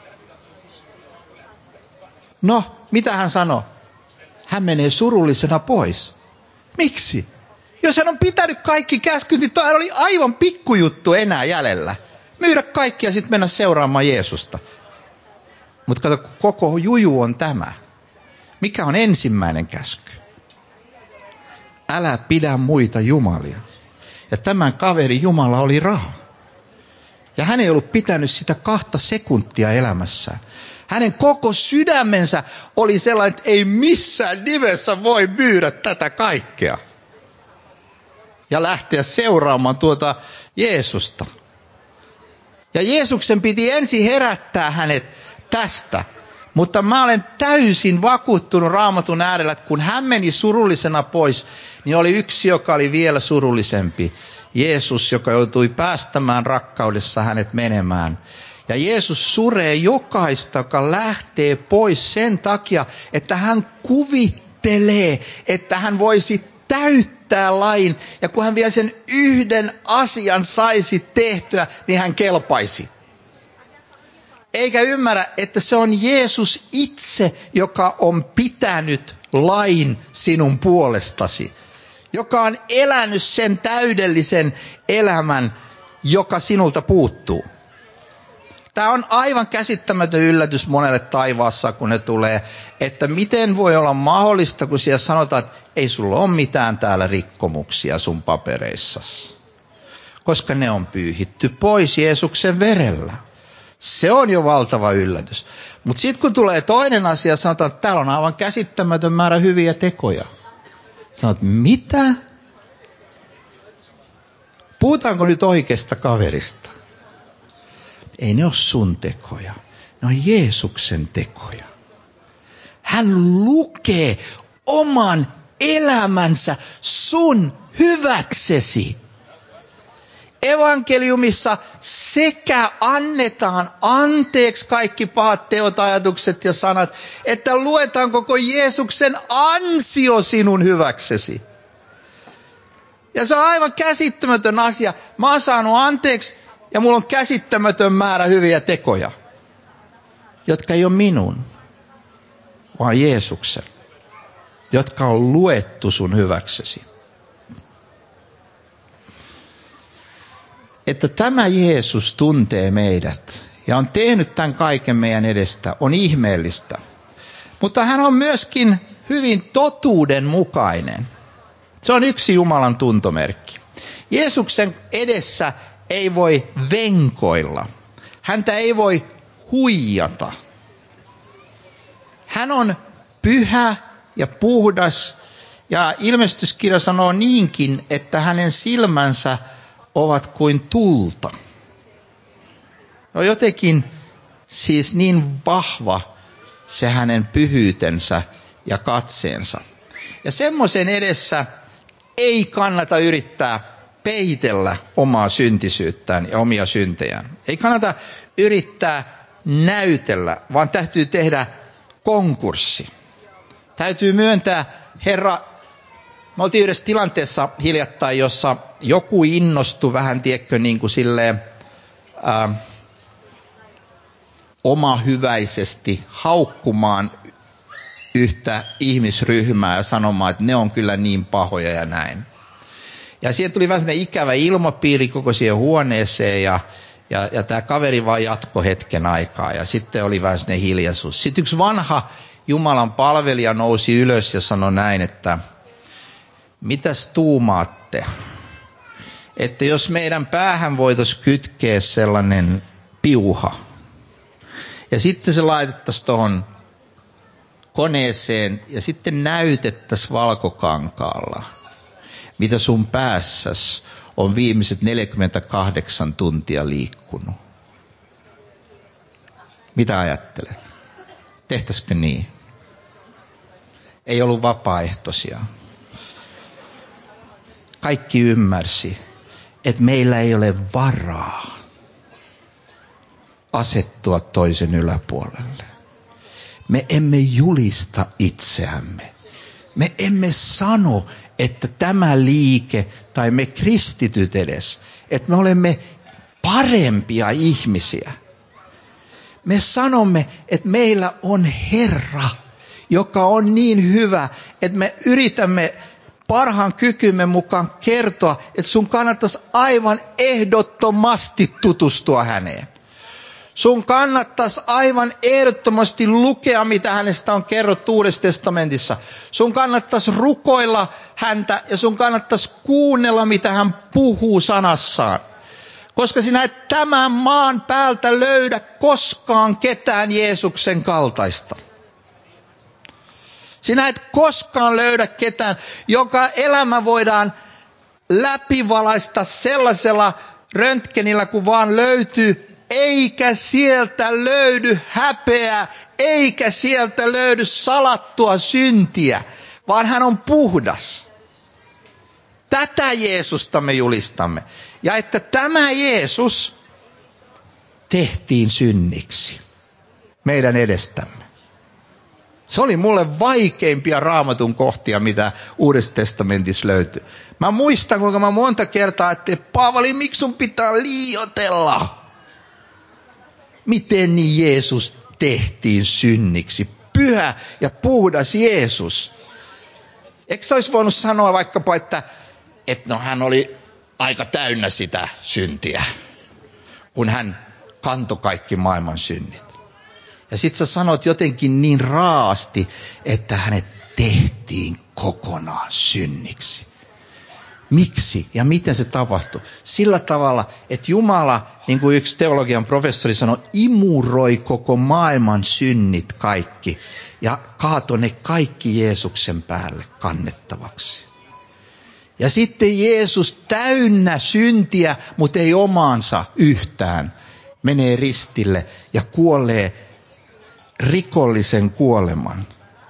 No, mitä hän sanoi? Hän menee surullisena pois. Miksi? Jos hän on pitänyt kaikki käskyt, niin toi oli aivan pikkujuttu enää jäljellä. Myydä kaikki ja sitten mennä seuraamaan Jeesusta. Mutta kato, koko juju on tämä. Mikä on ensimmäinen käsky? Älä pidä muita jumalia. Ja tämän kaverin Jumala oli raha. Ja hän ei ollut pitänyt sitä 2 sekuntia elämässään. Hänen koko sydämensä oli sellainen, että ei missään nimessä voi myydä tätä kaikkea. Ja lähteä seuraamaan tuota Jeesusta. Ja Jeesuksen piti ensin herättää hänet tästä. Mutta mä olen täysin vakuuttunut Raamatun äärellä, että kun hän meni surullisena pois, niin oli yksi, joka oli vielä surullisempi. Jeesus, joka joutui päästämään rakkaudessa hänet menemään. Ja Jeesus suree jokaista, joka lähtee pois sen takia, että hän kuvittelee, että hän voisi täyttää lain. Ja kun hän vielä sen yhden asian saisi tehtyä, niin hän kelpaisi. Eikä ymmärrä, että se on Jeesus itse, joka on pitänyt lain sinun puolestasi. Joka on elänyt sen täydellisen elämän, joka sinulta puuttuu. Tämä on aivan käsittämätön yllätys monelle taivaassa, kun ne tulee, että miten voi olla mahdollista, kun siellä sanotaan, että ei sulla ole mitään täällä rikkomuksia sun papereissasi. Koska ne on pyyhitty pois Jeesuksen verellä. Se on jo valtava yllätys. Mutta sitten kun tulee toinen asia, sanotaan, että täällä on aivan käsittämätön määrä hyviä tekoja. Sanot, mitä? Puhutaanko nyt oikeasta kaverista? Ei ne ole sun tekoja. Ne on Jeesuksen tekoja. Hän lukee oman elämänsä sun hyväksesi. Evankeliumissa sekä annetaan anteeksi kaikki pahat teot, ajatukset ja sanat, että luetaan koko Jeesuksen ansio sinun hyväksesi. Ja se on aivan käsittämätön asia. Mä oon saanut anteeksi ja mulla on käsittämätön määrä hyviä tekoja, jotka ei ole minun, vaan Jeesuksen, jotka on luettu sun hyväksesi. Että tämä Jeesus tuntee meidät ja on tehnyt tämän kaiken meidän edestä, on ihmeellistä. Mutta hän on myöskin hyvin totuudenmukainen. Se on yksi Jumalan tuntomerkki. Jeesuksen edessä ei voi venkoilla. Häntä ei voi huijata. Hän on pyhä ja puhdas ja ilmestyskirja sanoo niinkin, että hänen silmänsä ovat kuin tulta. No jotenkin siis niin vahva se hänen pyhyytensä ja katseensa. Ja semmoisen edessä ei kannata yrittää peitellä omaa syntisyyttään ja omia syntejään. Ei kannata yrittää näytellä, vaan täytyy tehdä konkurssi. Täytyy myöntää, Herra, me oltiin yhdessä tilanteessa hiljattain, jossa joku innostui vähän, tiedätkö, niin kuin silleen omahyväisesti haukkumaan yhtä ihmisryhmää ja sanomaan, että ne on kyllä niin pahoja ja näin. Ja siihen tuli vähän sellainen ikävä ilmapiiri koko siihen huoneeseen ja tämä kaveri vaan jatkoi hetken aikaa ja sitten oli vähän sellainen hiljaisuus. Sitten yksi vanha Jumalan palvelija nousi ylös ja sanoi näin, että mitäs tuumaatte, että jos meidän päähän voitaisiin kytkeä sellainen piuha ja sitten se laitettaisiin tuohon koneeseen ja sitten näytettäisiin valkokankaalla, mitä sun päässäsi on viimeiset 48 tuntia liikkunut. Mitä ajattelet? Tehtäisikö niin? Ei ollut vapaaehtoisia. Kaikki ymmärsi, että meillä ei ole varaa asettua toisen yläpuolelle. Me emme julista itseämme. Me emme sano, että tämä liike tai me kristityt edes, että me olemme parempia ihmisiä. Me sanomme, että meillä on Herra, joka on niin hyvä, että me yritämme parhaan kykymme mukaan kertoa, että sun kannattaisi aivan ehdottomasti tutustua häneen. Sun kannattaisi aivan ehdottomasti lukea, mitä hänestä on kerrottu Uudessa testamentissa. Sun kannattaisi rukoilla häntä ja sun kannattaisi kuunnella, mitä hän puhuu sanassaan. Koska sinä et tämän maan päältä löydä koskaan ketään Jeesuksen kaltaista. Sinä et koskaan löydä ketään, joka elämä voidaan läpivalaista sellaisella röntgenillä, kun vaan löytyy. Eikä sieltä löydy häpeää, eikä sieltä löydy salattua syntiä, vaan hän on puhdas. Tätä Jeesusta me julistamme. Ja että tämä Jeesus tehtiin synniksi meidän edestämme. Se oli mulle vaikeimpia Raamatun kohtia, mitä Uudessa testamentissa löytyy. Mä muistan, kuinka mä monta kertaa ajattelin, Paavali, miksi sun pitää liioitella? Miten niin Jeesus tehtiin synniksi? Pyhä ja puhdas Jeesus. Eikö sä olisi voinut sanoa vaikkapa, että no hän oli aika täynnä sitä syntiä, kun hän kantoi kaikki maailman synnit. Ja sit sä sanot jotenkin niin raasti, että hänet tehtiin kokonaan synniksi. Miksi ja miten se tapahtui? Sillä tavalla, että Jumala, niin kuin yksi teologian professori sanoi, imuroi koko maailman synnit kaikki ja kaatoi ne kaikki Jeesuksen päälle kannettavaksi. Ja sitten Jeesus täynnä syntiä, mutta ei omaansa yhtään, menee ristille ja kuolee rikollisen kuoleman.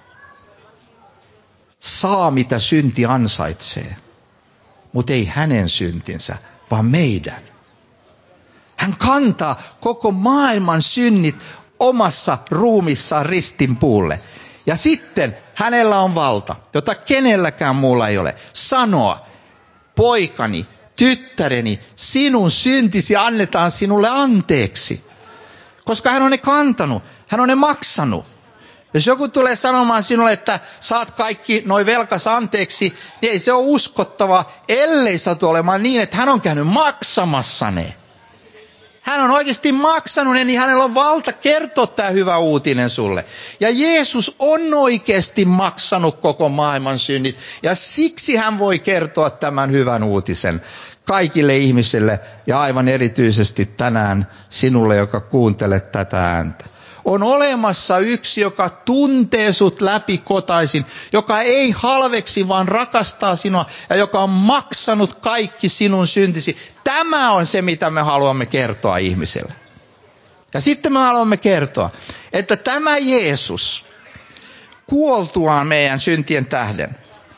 Saa mitä synti ansaitsee. Mutta ei hänen syntinsä, vaan meidän. Hän kantaa koko maailman synnit omassa ruumissaan ristinpuulle. Ja sitten hänellä on valta, jota kenelläkään muulla ei ole. Sanoa, poikani, tyttäreni, sinun syntisi annetaan sinulle anteeksi. Koska hän on ne kantanut, hän on ne maksanut. Jos joku tulee sanomaan sinulle, että saat kaikki noi velkas anteeksi, niin ei se ole uskottava, ellei satu olemaan niin, että hän on käynyt maksamassa ne. Hän on oikeasti maksanut ne, niin hänellä on valta kertoa tämä hyvä uutinen sulle. Ja Jeesus on oikeasti maksanut koko maailman synnit, ja siksi hän voi kertoa tämän hyvän uutisen kaikille ihmisille, ja aivan erityisesti tänään sinulle, joka kuuntelet tätä ääntä. On olemassa yksi, joka tuntee sut läpikotaisin, joka ei halveksi, vaan rakastaa sinua ja joka on maksanut kaikki sinun syntisi. Tämä on se, mitä me haluamme kertoa ihmiselle. Ja sitten me haluamme kertoa, että tämä Jeesus kuoltuaan meidän syntien tähden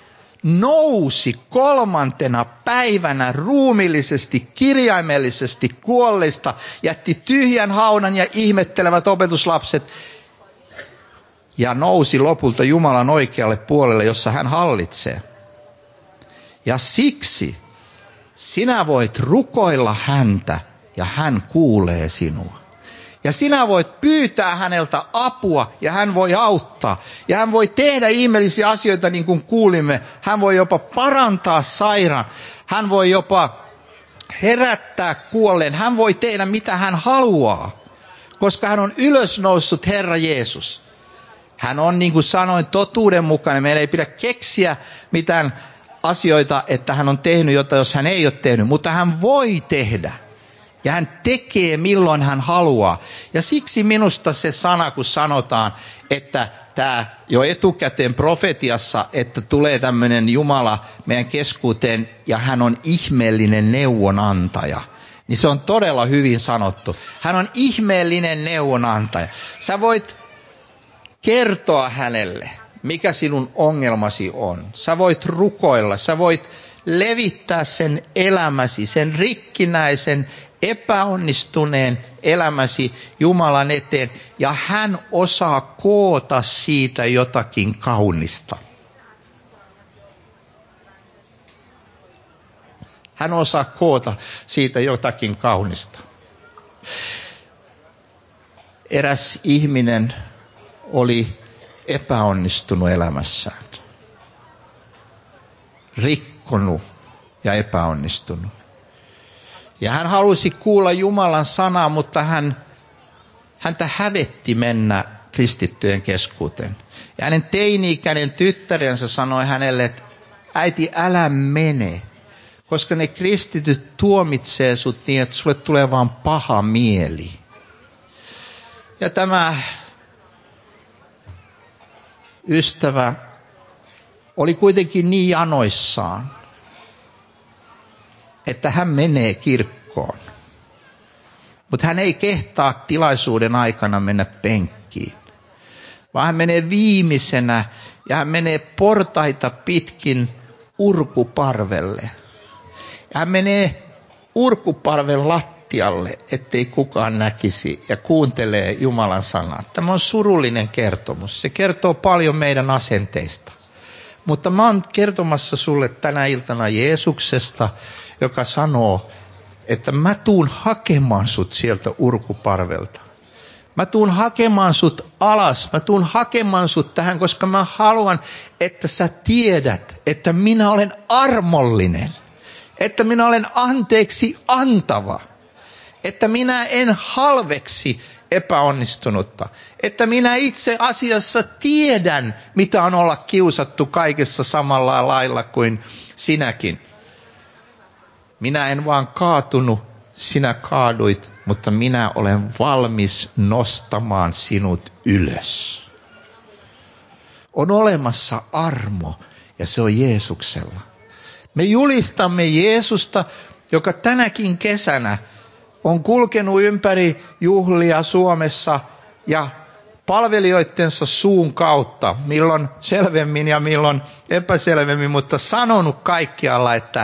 nousi 3. päivänä ruumillisesti, kirjaimellisesti kuolleista, jätti tyhjän haudan ja ihmettelevät opetuslapset ja nousi lopulta Jumalan oikealle puolelle, jossa hän hallitsee. Ja siksi sinä voit rukoilla häntä ja hän kuulee sinua. Ja sinä voit pyytää häneltä apua ja hän voi auttaa. Ja hän voi tehdä ihmeellisiä asioita niin kuin kuulimme. Hän voi jopa parantaa sairaan. Hän voi jopa herättää kuolleen. Hän voi tehdä mitä hän haluaa. Koska hän on ylösnoussut Herra Jeesus. Hän on niin kuin sanoin totuudenmukainen. Meidän ei pidä keksiä mitään asioita, että hän on tehnyt jotain, jos hän ei ole tehnyt. Mutta hän voi tehdä. Ja hän tekee milloin hän haluaa. Ja siksi minusta se sana, kun sanotaan, että tämä jo etukäteen profetiassa, että tulee tämmöinen Jumala meidän keskuuteen ja hän on ihmeellinen neuvonantaja. niin se on todella hyvin sanottu. Hän on ihmeellinen neuvonantaja. Sä voit kertoa hänelle, mikä sinun ongelmasi on. Sä voit rukoilla, sä voit levittää sen elämäsi, sen rikkinäisen, epäonnistuneen elämäsi Jumalan eteen. Ja hän osaa koota siitä jotakin kaunista. Hän osaa koota siitä jotakin kaunista. Eräs ihminen oli epäonnistunut elämässään. Rikkonut ja epäonnistunut. Ja hän halusi kuulla Jumalan sanaa, mutta häntä hävetti mennä kristittyjen keskuuteen. Ja hänen teini-ikäinen tyttärensä sanoi hänelle, että äiti, älä mene, koska ne kristityt tuomitsee sut niin, että sulle tulee vaan paha mieli. Ja tämä ystävä oli kuitenkin niin janoissaan, että hän menee kirkkoon. Mutta hän ei kehtaa tilaisuuden aikana mennä penkkiin, vaan hän menee viimeisenä ja hän menee portaita pitkin urkuparvelle. Ja hän menee urkuparven lattialle, ettei kukaan näkisi, ja kuuntelee Jumalan sanaa. Tämä on surullinen kertomus. Se kertoo paljon meidän asenteista. Mutta mä oon kertomassa sulle tänä iltana Jeesuksesta, joka sanoo, että mä tuun hakemaan sut sieltä urkuparvelta. Mä tuun hakemaan sut alas, mä tuun hakemaan sut tähän, koska mä haluan, että sä tiedät, että minä olen armollinen. Että minä olen anteeksi antava. Että minä en halveksi epäonnistunutta. Että minä itse asiassa tiedän, mitä on olla kiusattu kaikessa samalla lailla kuin sinäkin. Minä en vaan kaatunut, sinä kaaduit, mutta minä olen valmis nostamaan sinut ylös. On olemassa armo ja se on Jeesuksella. Me julistamme Jeesusta, joka tänäkin kesänä on kulkenut ympäri juhlia Suomessa ja palvelijoittensa suun kautta, milloin selvemmin ja milloin epäselvemmin, mutta sanonut kaikkialla, että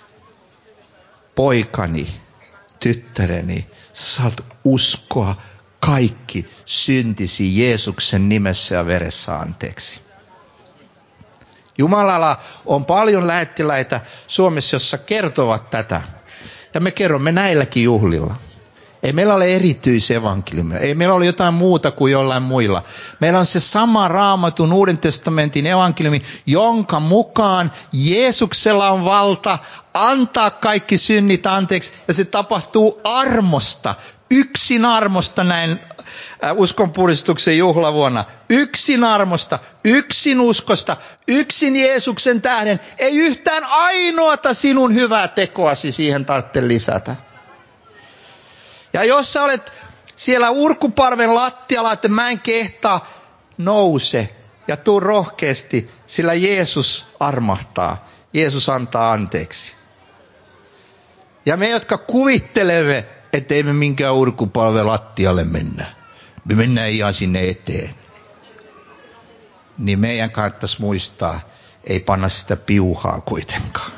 poikani, tyttäreni, sä saat uskoa kaikki syntisi Jeesuksen nimessä ja veressä anteeksi. Jumalalla on paljon lähettiläitä Suomessa, jossa kertovat tätä. Ja me kerromme näilläkin juhlilla. Ei meillä ole erityisevankeliumia. Ei meillä ole jotain muuta kuin jollain muilla. Meillä on se sama Raamatun Uuden testamentin evankeliumi, jonka mukaan Jeesuksella on valta antaa kaikki synnit anteeksi. Ja se tapahtuu armosta. Yksin armosta näin uskonpuhdistuksen juhlavuonna. Yksin armosta, yksin uskosta, yksin Jeesuksen tähden. Ei yhtään ainoata sinun hyvää tekoasi siihen tarvitse lisätä. Ja jos sä olet siellä urkuparven lattialla, että mä en kehtaa, nouse ja tuu rohkeasti, sillä Jeesus armahtaa. Jeesus antaa anteeksi. Ja me, jotka kuvittelemme, että ei me minkään urkuparven lattialle mennä. Me mennään ihan sinne eteen. Niin meidän kannattaisi muistaa, ei panna sitä piuhaa kuitenkaan.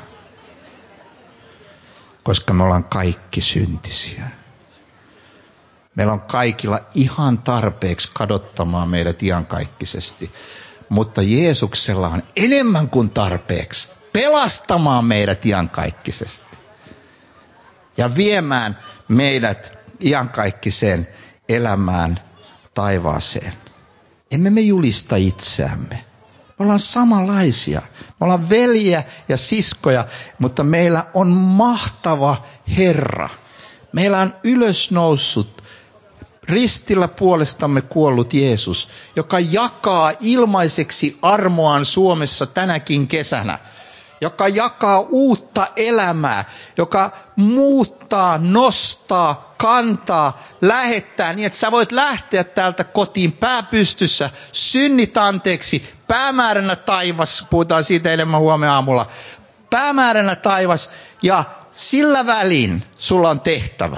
Koska me ollaan kaikki syntisiä. Meillä on kaikilla ihan tarpeeksi kadottamaan meidät iankaikkisesti. Mutta Jeesuksella on enemmän kuin tarpeeksi pelastamaan meidät iankaikkisesti. Ja viemään meidät iankaikkiseen elämään taivaaseen. Emme me julista itseämme. Me ollaan samanlaisia. Me ollaan veljiä ja siskoja, mutta meillä on mahtava Herra. Meillä on ylösnoussut, ristillä puolestamme kuollut Jeesus, joka jakaa ilmaiseksi armoaan Suomessa tänäkin kesänä. Joka jakaa uutta elämää, joka muuttaa, nostaa, kantaa, lähettää niin, että sä voit lähteä täältä kotiin pääpystyssä, synnit anteeksi, päämääränä taivas, puhutaan siitä enemmän huomenna aamulla, päämääränä taivas ja sillä välin sulla on tehtävä.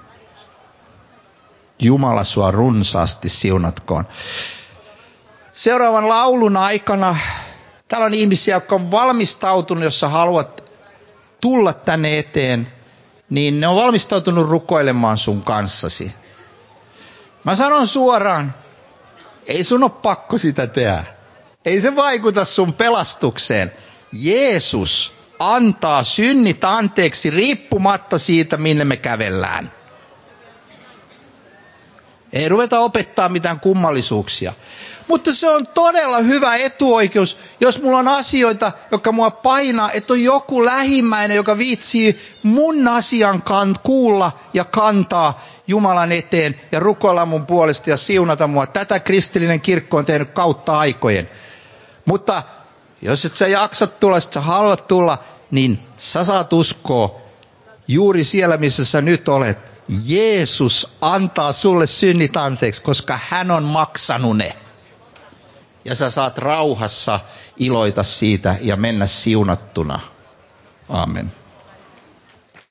Jumala sua runsaasti siunatkoon. Seuraavan laulun aikana täällä on ihmisiä, jotka on valmistautunut, jos sä haluat tulla tänne eteen, niin ne on valmistautunut rukoilemaan sun kanssasi. Mä sanon suoraan, ei sun ole pakko sitä tehdä. Ei se vaikuta sun pelastukseen. Jeesus antaa synnit anteeksi riippumatta siitä, minne me kävellään. Ei ruveta opettaa mitään kummallisuuksia. Mutta se on todella hyvä etuoikeus, jos mulla on asioita, jotka mua painaa, että on joku lähimmäinen, joka viitsii mun asian kuulla ja kantaa Jumalan eteen ja rukoilla mun puolesta ja siunata mua. Tätä kristillinen kirkko on tehnyt kautta aikojen. Mutta jos et sä jaksat tulla, sit sä haluat tulla, niin sä saat uskoa juuri siellä, missä sä nyt olet. Jeesus antaa sulle synnit anteeksi, koska hän on maksanut ne. Ja sä saat rauhassa iloita siitä ja mennä siunattuna. Aamen.